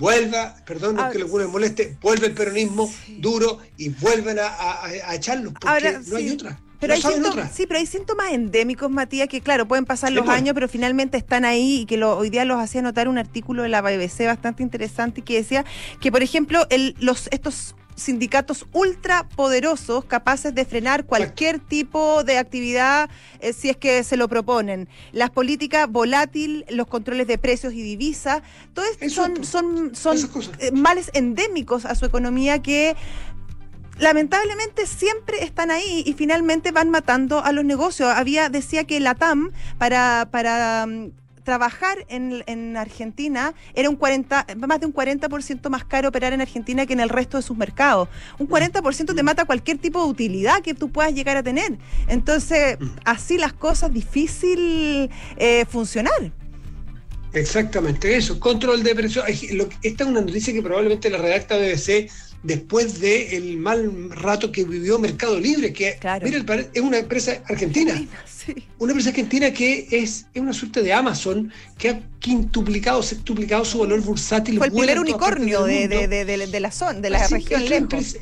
Speaker 2: Que lo les moleste, vuelve el peronismo duro y vuelven a echarlos, porque no hay otra.
Speaker 3: Pero hay síntomas endémicos, Matías, que claro, pueden pasar los años, pero finalmente están ahí, y que hoy día los hacía notar un artículo de la BBC bastante interesante que decía que, por ejemplo, estos sindicatos ultrapoderosos capaces de frenar cualquier tipo de actividad si es que se lo proponen. Las políticas volátiles, los controles de precios y divisas, todo esto son males endémicos a su economía que lamentablemente siempre están ahí y finalmente van matando a los negocios. Decía que la TAM para trabajar en Argentina era más de un 40% más caro operar en Argentina que en el resto de sus mercados. Un 40% te mata cualquier tipo de utilidad que tú puedas llegar a tener. Entonces, así las cosas, difícil funcionar.
Speaker 2: Exactamente, eso, control de precios. Esta es una noticia que probablemente la redacta BBC después del mal rato que vivió Mercado Libre, que mira, es una empresa argentina. Una empresa argentina que es una suerte de Amazon, que ha sextuplicado su valor bursátil.
Speaker 3: Fue el primer unicornio de la zona, de la región lejos.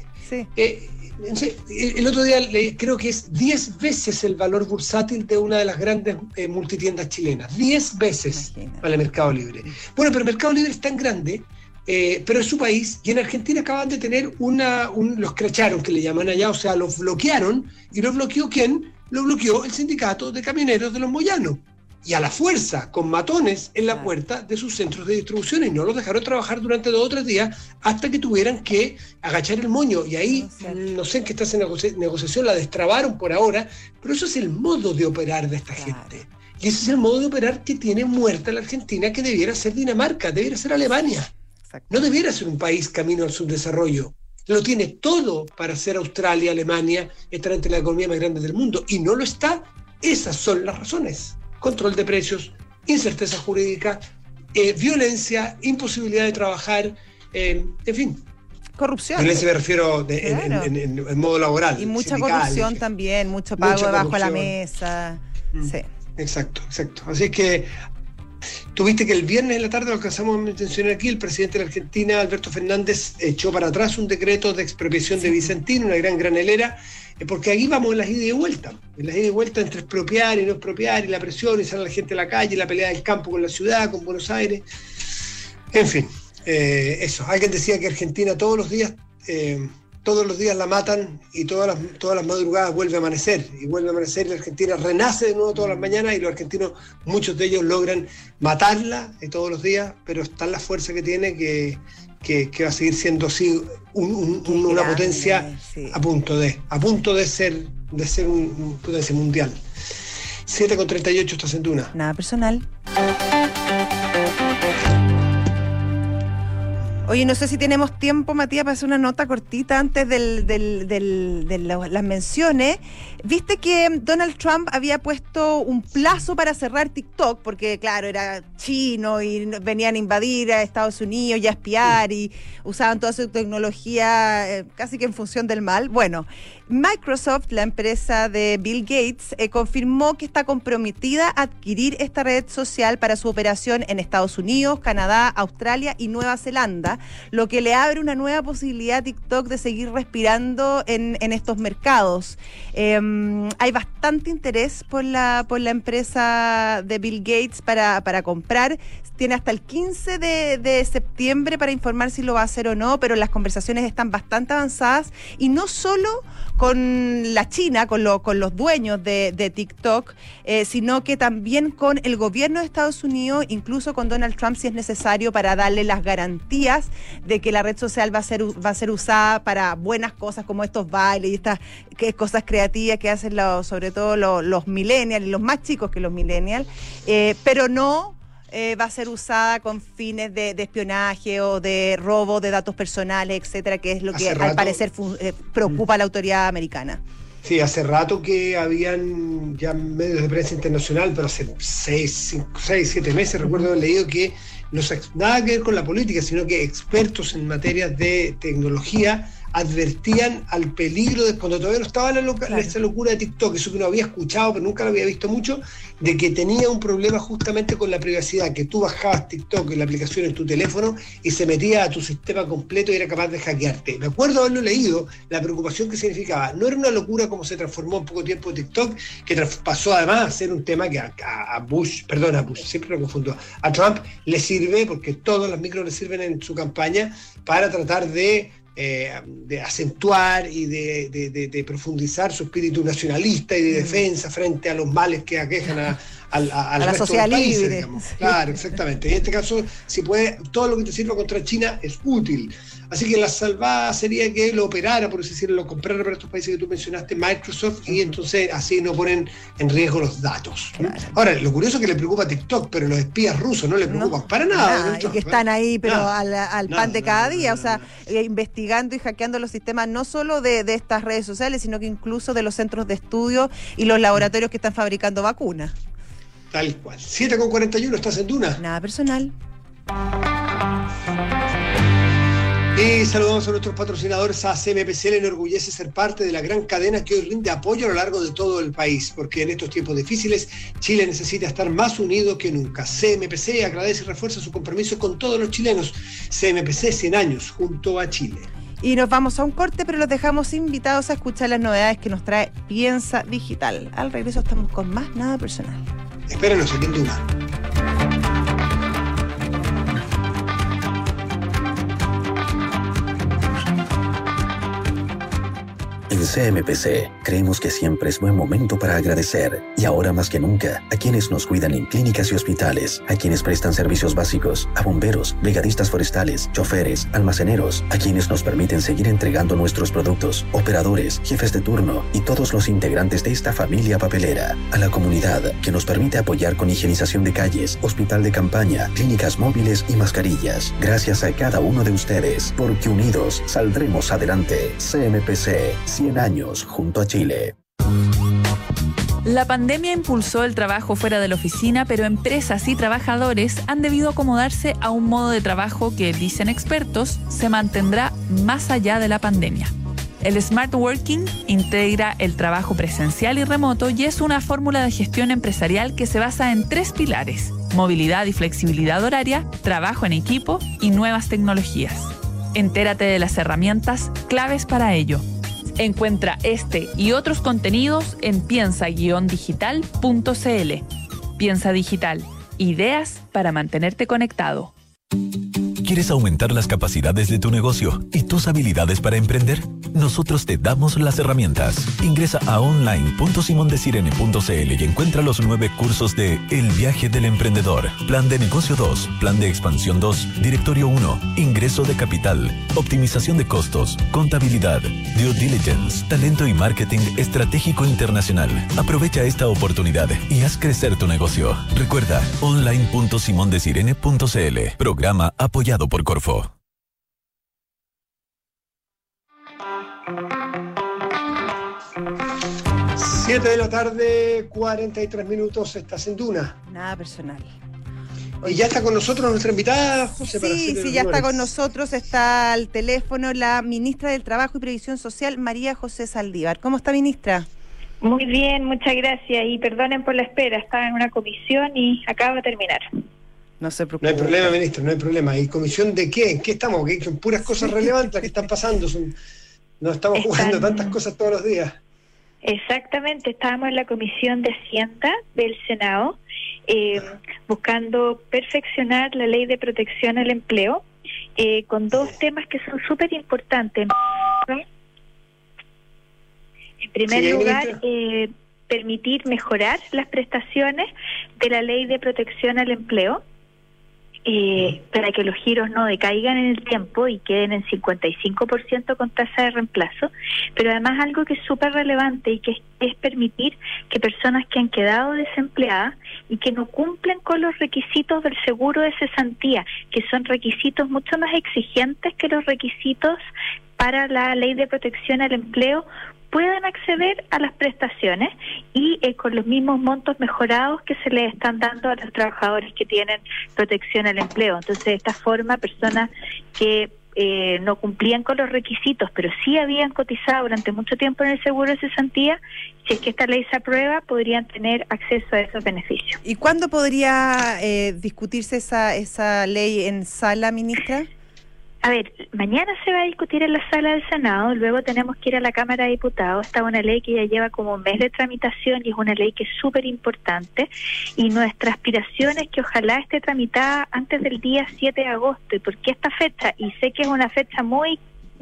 Speaker 2: El otro día creo que es 10 veces el valor bursátil de una de las grandes multitiendas chilenas. 10 veces para el Mercado Libre. Bueno, pero el Mercado Libre es tan grande, pero es su país, y en Argentina acaban de tener los cracharon, que le llaman allá, o sea, los bloquearon. ¿Y los bloqueó quién? Lo bloqueó el sindicato de camioneros de los Moyanos, y a la fuerza, con matones en la puerta de sus centros de distribución, y no los dejaron trabajar durante 2 o 3 días hasta que tuvieran que agachar el moño. Y ahí, no sé en qué está esa negociación, la destrabaron por ahora, pero eso es el modo de operar de esta gente. Y ese es el modo de operar que tiene muerta la Argentina, que debiera ser Dinamarca, debiera ser Alemania.
Speaker 3: Exacto.
Speaker 2: No debiera ser un país camino al subdesarrollo. Lo tiene todo para ser Australia, Alemania, estar entre la economía más grande del mundo, y no lo está. Esas son las razones: control de precios, incerteza jurídica, violencia, imposibilidad de trabajar, en fin.
Speaker 3: Corrupción.
Speaker 2: Violencia me refiero en modo laboral.
Speaker 3: Y mucha corrupción también, mucho pago debajo de la mesa. Sí.
Speaker 2: Exacto. Así es que tuviste que el viernes en la tarde, lo alcanzamos a mencionar aquí, el presidente de la Argentina, Alberto Fernández, echó para atrás un decreto de expropiación de Vicentín, una gran granelera, porque aquí vamos en las idas y vueltas. En las idas y vueltas entre expropiar y no expropiar, y la presión, y salir la gente a la calle, la pelea del campo con la ciudad, con Buenos Aires. En fin, eso. Alguien decía que Argentina todos los días la matan, y todas las madrugadas vuelve a amanecer, y la Argentina renace de nuevo todas las mañanas, y los argentinos, muchos de ellos logran matarla todos los días, pero está la fuerza que tiene, que va a seguir siendo así una potencia, sí, a punto de ser una potencia mundial. 7:38, estás en Duna.
Speaker 3: Nada personal. Oye, no sé si tenemos tiempo, Matías, para hacer una nota cortita antes de las menciones. Viste que Donald Trump había puesto un plazo para cerrar TikTok, porque claro, era chino y venían a invadir a Estados Unidos y a espiar, y usaban toda su tecnología casi que en función del mal. Bueno, Microsoft, la empresa de Bill Gates, confirmó que está comprometida a adquirir esta red social para su operación en Estados Unidos, Canadá, Australia y Nueva Zelanda, lo que le abre una nueva posibilidad a TikTok de seguir respirando en estos mercados. Hay bastante interés por la empresa de Bill Gates para comprar. Tiene hasta el 15 de septiembre para informar si lo va a hacer o no, pero las conversaciones están bastante avanzadas, y no solo con la China, con los dueños de TikTok, sino que también con el gobierno de Estados Unidos, incluso con Donald Trump si es necesario, para darle las garantías de que la red social va a ser usada para buenas cosas como estos bailes y estas cosas creativas que hacen sobre todo los millennials y los más chicos que los millennials, pero no va a ser usada con fines de espionaje o de robo de datos personales, etcétera, que es lo que al parecer preocupa a la autoridad americana.
Speaker 2: Sí, hace rato que habían ya medios de prensa internacional, pero hace 6, 7 meses recuerdo haber leído que nada que ver con la política, sino que expertos en materias de tecnología advertían al peligro de, cuando todavía no estaba esa locura de TikTok, eso que uno había escuchado pero nunca lo había visto mucho, de que tenía un problema justamente con la privacidad, que tú bajabas TikTok en la aplicación en tu teléfono y se metía a tu sistema completo y era capaz de hackearte. Me acuerdo haberlo leído, la preocupación que significaba. No era una locura como se transformó en poco tiempo TikTok, que pasó además a ser un tema que a Bush, siempre lo confundo, a Trump le sirve, porque todas las micros le sirven en su campaña para tratar de acentuar y de profundizar su espíritu nacionalista y de defensa frente a los males que aquejan a la sociedad libre, digamos. Claro, exactamente. En este caso, si puede, todo lo que te sirva contra China es útil. Así que la salvada sería que lo operara, por así decirlo, lo comprara para estos países que tú mencionaste, Microsoft, y entonces así no ponen en riesgo los datos. Claro. Ahora, lo curioso es que le preocupa a TikTok, pero los espías rusos no le preocupan para nada.
Speaker 3: Y que están ahí, pero al pan de cada día, o sea, investigando y hackeando los sistemas no solo de estas redes sociales, sino que incluso de los centros de estudio y los laboratorios que están fabricando vacunas.
Speaker 2: Tal cual. 7:41, ¿estás en Duna?
Speaker 3: Nada personal.
Speaker 2: Y saludamos a nuestros patrocinadores. A CMPC le enorgullece ser parte de la gran cadena que hoy rinde apoyo a lo largo de todo el país, porque en estos tiempos difíciles Chile necesita estar más unido que nunca. CMPC agradece y refuerza su compromiso con todos los chilenos. CMPC, 100 años junto a Chile.
Speaker 3: Y nos vamos a un corte, pero los dejamos invitados a escuchar las novedades que nos trae Piensa Digital. Al regreso estamos con más Nada Personal.
Speaker 2: Espérenos aquí en Duna.
Speaker 4: En CMPC creemos que siempre es buen momento para agradecer, y ahora más que nunca, a quienes nos cuidan en clínicas y hospitales, a quienes prestan servicios básicos, a bomberos, brigadistas forestales, choferes, almaceneros, a quienes nos permiten seguir entregando nuestros productos, operadores, jefes de turno y todos los integrantes de esta familia papelera, a la comunidad que nos permite apoyar con higienización de calles, hospital de campaña, clínicas móviles y mascarillas. Gracias a cada uno de ustedes, porque unidos saldremos adelante. CMPC, 100 años junto a Chile.
Speaker 5: La pandemia impulsó el trabajo fuera de la oficina, pero empresas y trabajadores han debido acomodarse a un modo de trabajo que, dicen expertos, se mantendrá más allá de la pandemia. El Smart Working integra el trabajo presencial y remoto y es una fórmula de gestión empresarial que se basa en 3 pilares: movilidad y flexibilidad horaria, trabajo en equipo y nuevas tecnologías. Entérate de las herramientas claves para ello. Encuentra este y otros contenidos en piensa-digital.cl. Piensa Digital. Ideas para mantenerte conectado.
Speaker 6: ¿Quieres aumentar las capacidades de tu negocio y tus habilidades para emprender? Nosotros te damos las herramientas. Ingresa a online.simondesirene.cl y encuentra los 9 cursos de El Viaje del Emprendedor, Plan de Negocio 2, Plan de Expansión 2, Directorio 1, Ingreso de Capital, Optimización de Costos, Contabilidad, Due Diligence, Talento y Marketing Estratégico Internacional. Aprovecha esta oportunidad y haz crecer tu negocio. Recuerda, online.simondesirene.cl. Programa apoyado por Corfo.
Speaker 2: Siete de la tarde, 43 minutos, estás en Duna.
Speaker 3: Nada personal.
Speaker 2: Y ya está con nosotros nuestra invitada, José.
Speaker 3: Sí, ya está con nosotros, está al teléfono la ministra del Trabajo y Previsión Social, María José Saldívar. ¿Cómo está, ministra?
Speaker 7: Muy bien, muchas gracias y perdonen por la espera, estaba en una comisión y acabo de terminar.
Speaker 3: No se preocupe.
Speaker 2: No hay problema, ministro, no hay problema. ¿Y comisión de qué? ¿En qué estamos? ¿Qué son puras cosas relevantes que están pasando? No estamos jugando tantas cosas todos los días.
Speaker 7: Exactamente, estábamos en la Comisión de Hacienda del Senado buscando perfeccionar la Ley de Protección al Empleo con 2 temas que son súper importantes. En primer lugar, permitir mejorar las prestaciones de la Ley de Protección al Empleo para que los giros no decaigan en el tiempo y queden en 55% con tasa de reemplazo, pero además algo que es súper relevante y que es permitir que personas que han quedado desempleadas y que no cumplen con los requisitos del seguro de cesantía, que son requisitos mucho más exigentes que los requisitos para la Ley de Protección al Empleo, puedan acceder a las prestaciones y con los mismos montos mejorados que se les están dando a los trabajadores que tienen protección al empleo. Entonces, de esta forma, personas que no cumplían con los requisitos, pero sí habían cotizado durante mucho tiempo en el seguro de cesantía, si es que esta ley se aprueba, podrían tener acceso a esos beneficios.
Speaker 3: ¿Y cuándo podría discutirse esa ley en sala, ministra?
Speaker 7: A ver, mañana se va a discutir en la sala del Senado, luego tenemos que ir a la Cámara de Diputados. Esta es una ley que ya lleva como un mes de tramitación y es una ley que es súper importante y nuestra aspiración es que ojalá esté tramitada antes del día 7 de agosto. ¿Y por qué esta fecha? Y sé que es una fecha muy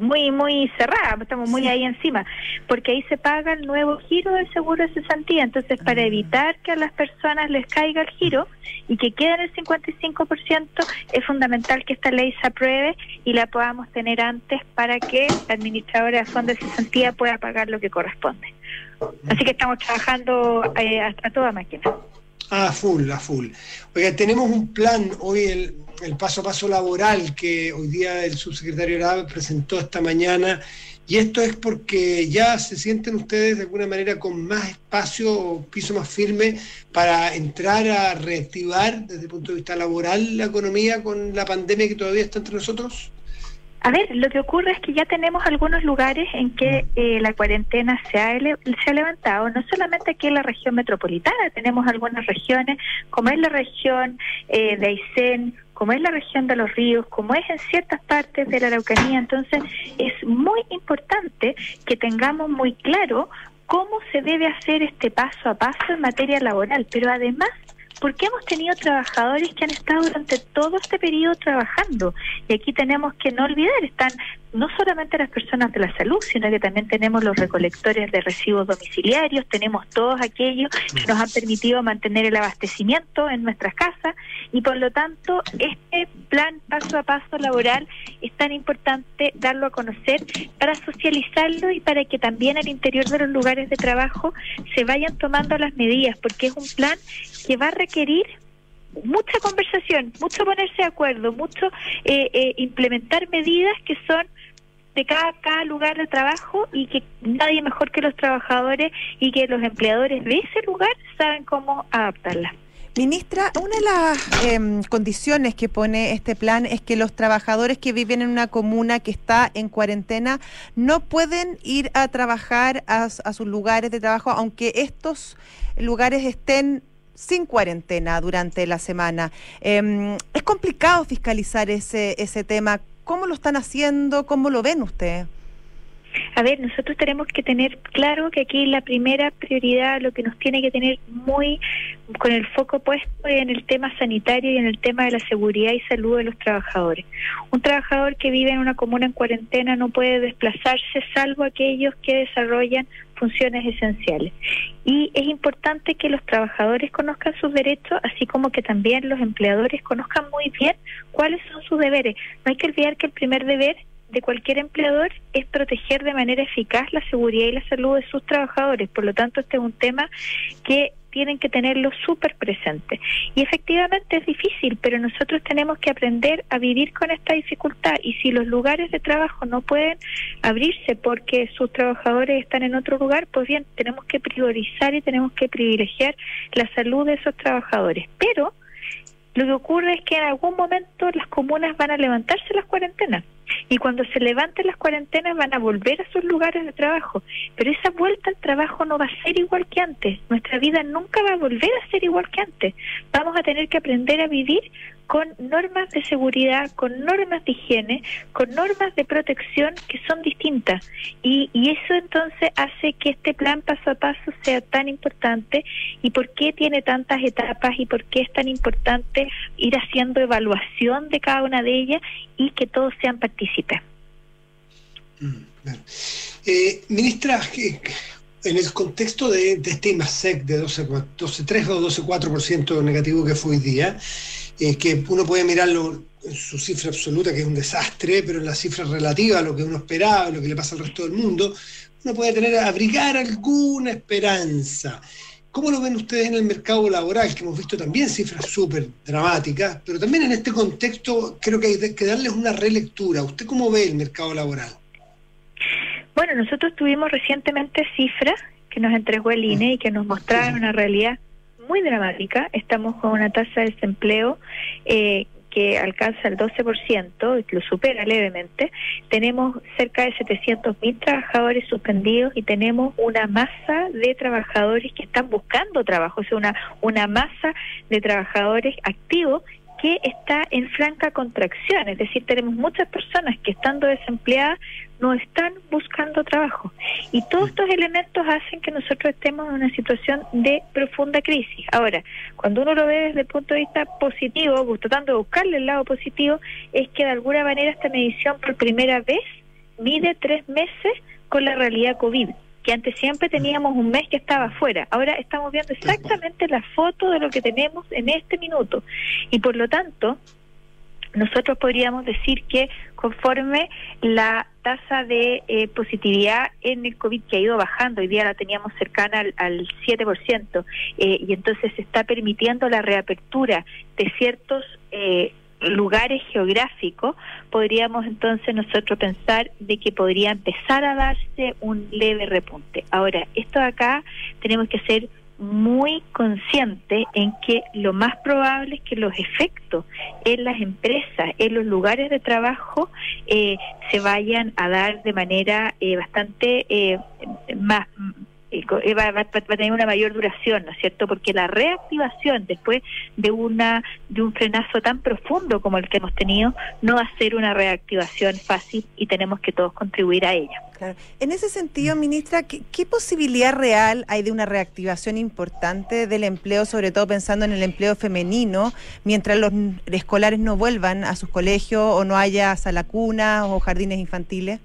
Speaker 7: cerrada, estamos muy ahí encima, porque ahí se paga el nuevo giro del seguro de cesantía. Entonces, para evitar que a las personas les caiga el giro y que quede en el 55%, es fundamental que esta ley se apruebe y la podamos tener antes para que la administradora de fondos de cesantía pueda pagar lo que corresponde. Así que estamos trabajando a toda máquina.
Speaker 2: A full. Oiga, tenemos un plan hoy, el paso a paso laboral que hoy día el subsecretario Grave presentó esta mañana, y esto es porque ya se sienten ustedes de alguna manera con más espacio o piso más firme para entrar a reactivar desde el punto de vista laboral la economía con la pandemia que todavía está entre nosotros.
Speaker 7: A ver, lo que ocurre es que ya tenemos algunos lugares en que la cuarentena se ha levantado, no solamente aquí en la región metropolitana, tenemos algunas regiones, como es la región de Aysén, como es la región de Los Ríos, como es en ciertas partes de la Araucanía. Entonces es muy importante que tengamos muy claro cómo se debe hacer este paso a paso en materia laboral, pero además porque hemos tenido trabajadores que han estado durante todo este periodo trabajando, y aquí tenemos que no olvidar, están no solamente las personas de la salud, sino que también tenemos los recolectores de residuos domiciliarios, tenemos todos aquellos que nos han permitido mantener el abastecimiento en nuestras casas, y por lo tanto este plan paso a paso laboral es tan importante darlo a conocer para socializarlo y para que también al interior de los lugares de trabajo se vayan tomando las medidas, porque es un plan que va a requerir mucha conversación, mucho ponerse de acuerdo, mucho implementar medidas que son de cada lugar de trabajo, y que nadie mejor que los trabajadores y que los empleadores de ese lugar saben cómo adaptarlas.
Speaker 3: Ministra, una de las condiciones que pone este plan es que los trabajadores que viven en una comuna que está en cuarentena no pueden ir a trabajar a sus lugares de trabajo, aunque estos lugares estén sin cuarentena durante la semana. Es complicado fiscalizar ese tema. ¿Cómo lo están haciendo? ¿Cómo lo ven ustedes?
Speaker 7: A ver, nosotros tenemos que tener claro que aquí la primera prioridad, lo que nos tiene que tener muy con el foco puesto en el tema sanitario y en el tema de la seguridad y salud de los trabajadores. Un trabajador que vive en una comuna en cuarentena no puede desplazarse, salvo aquellos que desarrollan funciones esenciales. Y es importante que los trabajadores conozcan sus derechos, así como que también los empleadores conozcan muy bien cuáles son sus deberes. No hay que olvidar que el primer deber de cualquier empleador es proteger de manera eficaz la seguridad y la salud de sus trabajadores. Por lo tanto, este es un tema que tienen que tenerlo súper presente. Y efectivamente es difícil, pero nosotros tenemos que aprender a vivir con esta dificultad, y si los lugares de trabajo no pueden abrirse porque sus trabajadores están en otro lugar, pues bien, tenemos que priorizar y tenemos que privilegiar la salud de esos trabajadores. Pero lo que ocurre es que en algún momento las comunas van a levantarse las cuarentenas, y cuando se levanten las cuarentenas van a volver a sus lugares de trabajo, pero esa vuelta al trabajo no va a ser igual que antes. Nuestra vida nunca va a volver a ser igual que antes. Vamos a tener que aprender a vivir con normas de seguridad, con normas de higiene, con normas de protección que son distintas, y eso entonces hace que este plan paso a paso sea tan importante. ¿Y por qué tiene tantas etapas y por qué es tan importante ir haciendo evaluación de cada una de ellas y que todos sean partícipes?
Speaker 2: Claro. Ministra, en el contexto de este IMASEC de 12.3 o 12.4% negativo que fue hoy día, que uno puede mirarlo en su cifra absoluta, que es un desastre, pero en la cifra relativa a lo que uno esperaba, lo que le pasa al resto del mundo, uno puede abrigar alguna esperanza. ¿Cómo lo ven ustedes en el mercado laboral, que hemos visto también cifras súper dramáticas, pero también en este contexto creo que hay que darles una relectura? ¿Usted cómo ve el mercado laboral?
Speaker 7: Bueno, nosotros tuvimos recientemente cifras que nos entregó el INE y que nos mostraron una realidad muy dramática. Estamos con una tasa de desempleo que alcanza el 12%, lo supera levemente. Tenemos cerca de 700.000 trabajadores suspendidos y tenemos una masa de trabajadores que están buscando trabajo, o sea, una masa de trabajadores activos que está en franca contracción. Es decir, tenemos muchas personas que, estando desempleadas, no están buscando trabajo. Y todos estos elementos hacen que nosotros estemos en una situación de profunda crisis. Ahora, cuando uno lo ve desde el punto de vista positivo, tratando de buscarle el lado positivo, es que de alguna manera esta medición por primera vez mide 3 meses con la realidad COVID, que antes siempre teníamos un mes que estaba afuera. Ahora estamos viendo exactamente la foto de lo que tenemos en este minuto. Y por lo tanto, nosotros podríamos decir que conforme la tasa de positividad en el COVID, que ha ido bajando, hoy día la teníamos cercana al 7%, y entonces se está permitiendo la reapertura de ciertos lugares geográficos, podríamos entonces nosotros pensar de que podría empezar a darse un leve repunte. Ahora, esto de acá tenemos que ser muy conscientes en que lo más probable es que los efectos en las empresas, en los lugares de trabajo, se vayan a dar de manera bastante más va a tener una mayor duración, ¿no es cierto? Porque la reactivación después de un frenazo tan profundo como el que hemos tenido no va a ser una reactivación fácil y tenemos que todos contribuir a ella.
Speaker 3: Claro. En ese sentido, ministra, ¿qué posibilidad real hay de una reactivación importante del empleo, sobre todo pensando en el empleo femenino, mientras los escolares no vuelvan a sus colegios o no haya salacunas o jardines infantiles?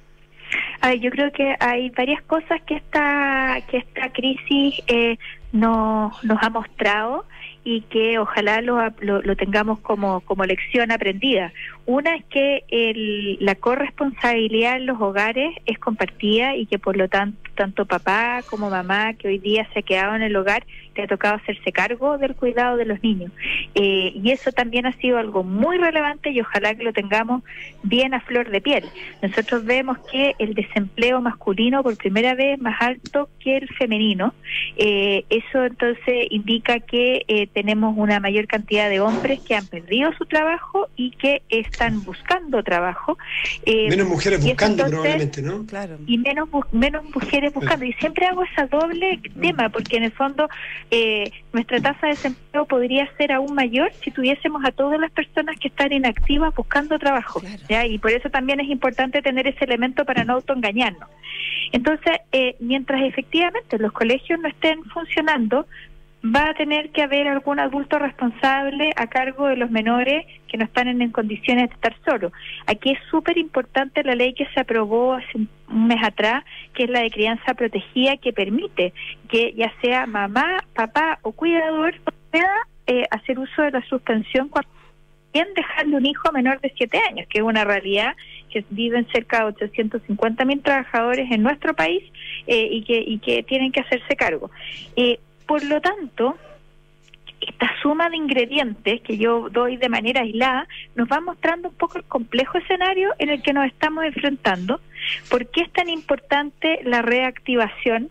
Speaker 7: Yo creo que hay varias cosas que esta crisis nos ha mostrado y que ojalá lo tengamos como lección aprendida. Una es que la corresponsabilidad en los hogares es compartida y que por lo tanto papá como mamá que hoy día se ha quedado en el hogar le ha tocado hacerse cargo del cuidado de los niños. Y eso también ha sido algo muy relevante y ojalá que lo tengamos bien a flor de piel. Nosotros vemos que el desempleo masculino por primera vez es más alto que el femenino. Eso entonces indica que tenemos una mayor cantidad de hombres que han perdido su trabajo y que están buscando trabajo.
Speaker 2: Menos mujeres buscando,
Speaker 7: entonces,
Speaker 2: probablemente, ¿no?
Speaker 3: Claro.
Speaker 7: Y menos mujeres buscando. Y siempre hago esa doble tema, porque en el fondo nuestra tasa de desempleo podría ser aún mayor si tuviésemos a todas las personas que están inactivas buscando trabajo. Claro. ¿Ya? Y por eso también es importante tener ese elemento para no autoengañarnos. Entonces, mientras efectivamente los colegios no estén funcionando, va a tener que haber algún adulto responsable a cargo de los menores que no están en condiciones de estar solos. Aquí es súper importante la ley que se aprobó hace un mes atrás, que es la de crianza protegida, que permite que ya sea mamá, papá o cuidador pueda hacer uso de la suspensión cuando quieren dejarle un hijo menor de 7 años, que es una realidad que viven cerca de 850.000 trabajadores en nuestro país y que tienen que hacerse cargo. Por lo tanto, esta suma de ingredientes que yo doy de manera aislada nos va mostrando un poco el complejo escenario en el que nos estamos enfrentando. ¿Por qué es tan importante la reactivación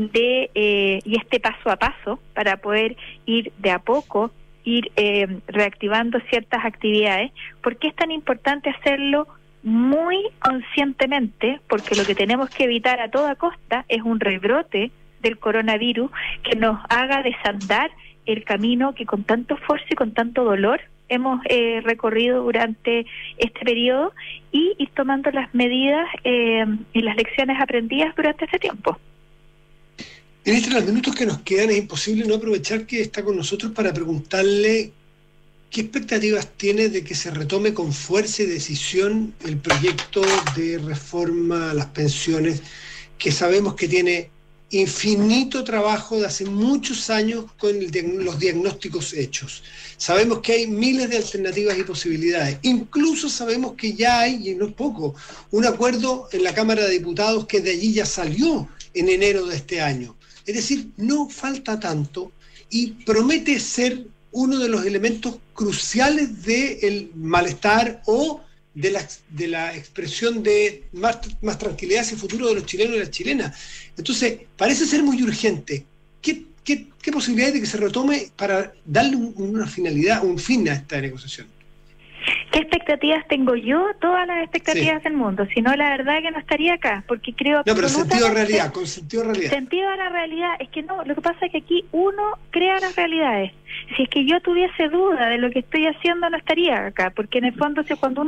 Speaker 7: y este paso a paso para poder ir de a poco, reactivando ciertas actividades? ¿Por qué es tan importante hacerlo muy conscientemente? Porque lo que tenemos que evitar a toda costa es un rebrote del coronavirus que nos haga desandar el camino que con tanto esfuerzo y con tanto dolor hemos recorrido durante este periodo y ir tomando las medidas y las lecciones aprendidas durante este tiempo.
Speaker 2: En los minutos que nos quedan es imposible no aprovechar que está con nosotros para preguntarle qué expectativas tiene de que se retome con fuerza y decisión el proyecto de reforma a las pensiones, que sabemos que tiene infinito trabajo de hace muchos años con los diagnósticos hechos. Sabemos que hay miles de alternativas y posibilidades. Incluso sabemos que ya hay, y no es poco, un acuerdo en la Cámara de Diputados que de allí ya salió en enero de este año. Es decir, no falta tanto y promete ser uno de los elementos cruciales del malestar o de la expresión de más tranquilidad hacia el futuro de los chilenos y las chilenas. Entonces, parece ser muy urgente. ¿Qué posibilidad hay de que se retome para darle una finalidad, un fin a esta negociación?
Speaker 7: ¿Qué expectativas tengo yo? Todas las expectativas del mundo. Si no, la verdad que no estaría acá, porque creo...
Speaker 2: No, pero sentido de realidad, con sentido de realidad.
Speaker 7: Sentido de la realidad, es que no, lo que pasa es que aquí uno crea las realidades. Si es que yo tuviese duda de lo que estoy haciendo, no estaría acá, porque en el fondo cuando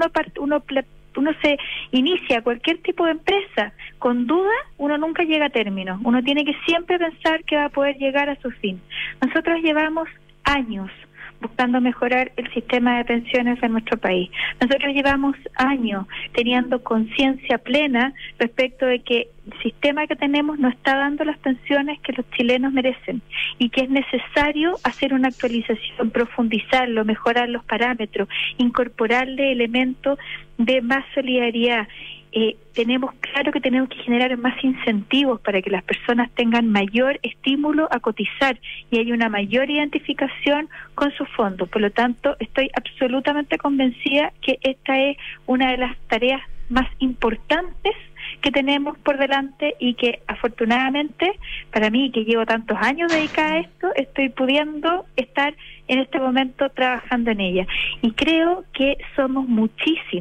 Speaker 7: uno se inicia cualquier tipo de empresa con duda, uno nunca llega a término. Uno tiene que siempre pensar que va a poder llegar a su fin. Nosotros llevamos años buscando mejorar el sistema de pensiones en nuestro país. Nosotros llevamos años teniendo conciencia plena respecto de que el sistema que tenemos no está dando las pensiones que los chilenos merecen y que es necesario hacer una actualización, profundizarlo, mejorar los parámetros, incorporarle elementos de más solidaridad. Tenemos claro que tenemos que generar más incentivos para que las personas tengan mayor estímulo a cotizar y hay una mayor identificación con sus fondos. Por lo tanto, estoy absolutamente convencida que esta es una de las tareas más importantes que tenemos por delante y que afortunadamente para mí, que llevo tantos años dedicada a esto, estoy pudiendo estar en este momento trabajando en ella. Y creo que somos muchísimos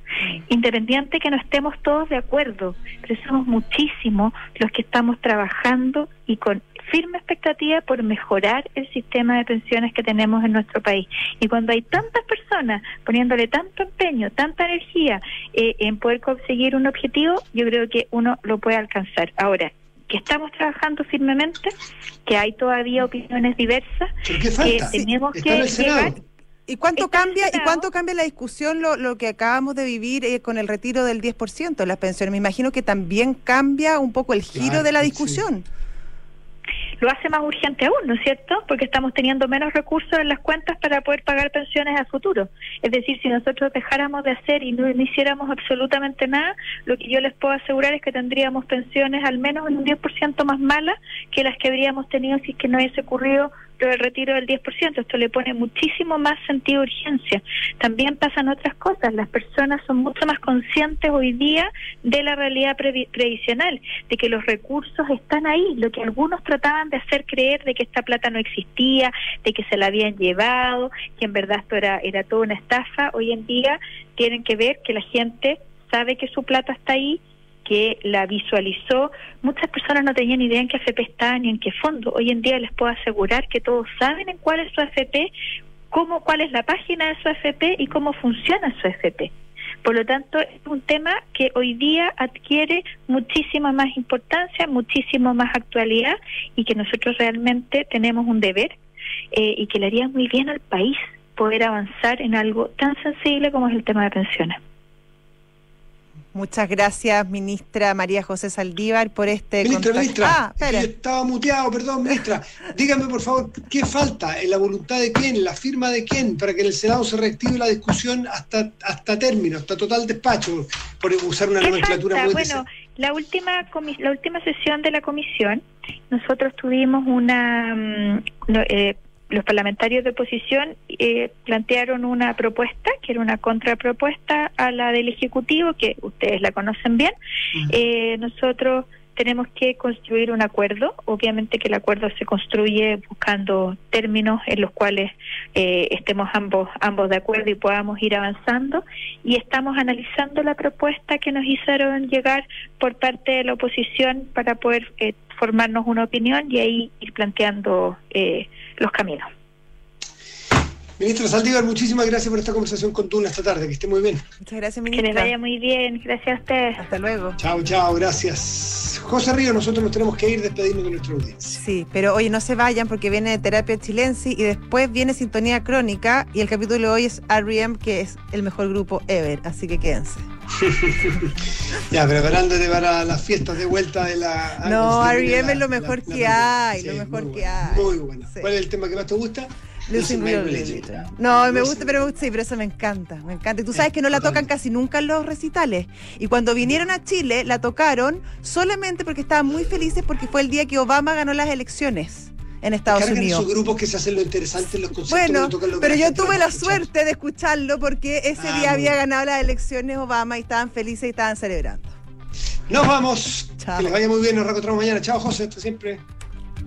Speaker 7: Independiente que no estemos todos de acuerdo, pero somos muchísimos los que estamos trabajando y con firme expectativa por mejorar el sistema de pensiones que tenemos en nuestro país. Y cuando hay tantas personas poniéndole tanto empeño, tanta energía en poder conseguir un objetivo, yo creo que uno lo puede alcanzar. Ahora, que estamos trabajando firmemente, que hay todavía opiniones diversas, que tenemos que llegar.
Speaker 3: ¿Y cuánto cambia la discusión lo que acabamos de vivir con el retiro del 10% de las pensiones? Me imagino que también cambia un poco el giro de la discusión.
Speaker 7: Sí. Lo hace más urgente aún, ¿no es cierto? Porque estamos teniendo menos recursos en las cuentas para poder pagar pensiones a futuro. Es decir, si nosotros dejáramos de hacer y no hiciéramos absolutamente nada, lo que yo les puedo asegurar es que tendríamos pensiones al menos un 10% más malas que las que habríamos tenido si es que no hubiese ocurrido el retiro del 10%. Esto le pone muchísimo más sentido de urgencia. También pasan otras cosas. Las personas son mucho más conscientes hoy día de la realidad previsional, de que los recursos están ahí. Lo que algunos trataban de hacer creer de que esta plata no existía, de que se la habían llevado, que en verdad esto era toda una estafa, hoy en día tienen que ver que la gente sabe que su plata está ahí, que la visualizó. Muchas personas no tenían idea en qué AFP estaba ni en qué fondo. Hoy en día les puedo asegurar que todos saben en cuál es su AFP, cuál es la página de su AFP y cómo funciona su AFP. Por lo tanto, es un tema que hoy día adquiere muchísima más importancia, muchísimo más actualidad, y que nosotros realmente tenemos un deber y que le haría muy bien al país poder avanzar en algo tan sensible como es el tema de pensiones.
Speaker 3: Muchas gracias, ministra María José Saldívar, por este
Speaker 2: Ministra, estaba muteado, perdón, ministra. Dígame, por favor, ¿qué falta? ¿En la voluntad de quién? ¿La firma de quién? Para que en el Senado se reactive la discusión hasta término, hasta total despacho, por usar una nomenclatura muy...
Speaker 7: Bueno, la última sesión de la comisión, nosotros tuvimos los parlamentarios de oposición plantearon una propuesta, que era una contrapropuesta a la del Ejecutivo, que ustedes la conocen bien. Nosotros tenemos que construir un acuerdo. Obviamente que el acuerdo se construye buscando términos en los cuales estemos ambos de acuerdo y podamos ir avanzando. Y estamos analizando la propuesta que nos hicieron llegar por parte de la oposición para poder formarnos una opinión y ahí ir planteando los caminos.
Speaker 2: Ministra Saldívar, muchísimas gracias por esta conversación con Duna esta tarde, que esté muy bien.
Speaker 3: Muchas gracias, ministra.
Speaker 7: Que les vaya muy bien, gracias a ustedes.
Speaker 3: Hasta luego.
Speaker 2: Chao, gracias. José Río, nosotros nos tenemos que ir, despedirnos de nuestra audiencia.
Speaker 3: Sí, pero oye, no se vayan porque viene Terapia Chilensis y después viene Sintonía Crónica y el capítulo de hoy es R.E.M., que es el mejor grupo ever, así que quédense.
Speaker 2: Ya, preparándote para las fiestas de vuelta de la...
Speaker 3: No, R.E.M. es lo mejor que hay, lo mejor que hay.
Speaker 2: Muy bueno. Sí. ¿Cuál es el tema que más te gusta?
Speaker 3: Losing Real Religion. No, me gusta, pero eso me encanta. Y tú sabes que no la tocan casi nunca en los recitales. Y cuando vinieron a Chile, la tocaron solamente porque estaban muy felices porque fue el día que Obama ganó las elecciones en Estados Unidos.
Speaker 2: Esos grupos que se hacen lo interesante en los conciertos.
Speaker 3: Bueno,
Speaker 2: tocan los
Speaker 3: pero yo tuve la suerte de escucharlo porque ese día había ganado las elecciones Obama y estaban felices y estaban celebrando.
Speaker 2: Nos vamos.
Speaker 3: Chao.
Speaker 2: Que les vaya muy bien, nos reencontramos mañana. Chao, José, hasta siempre.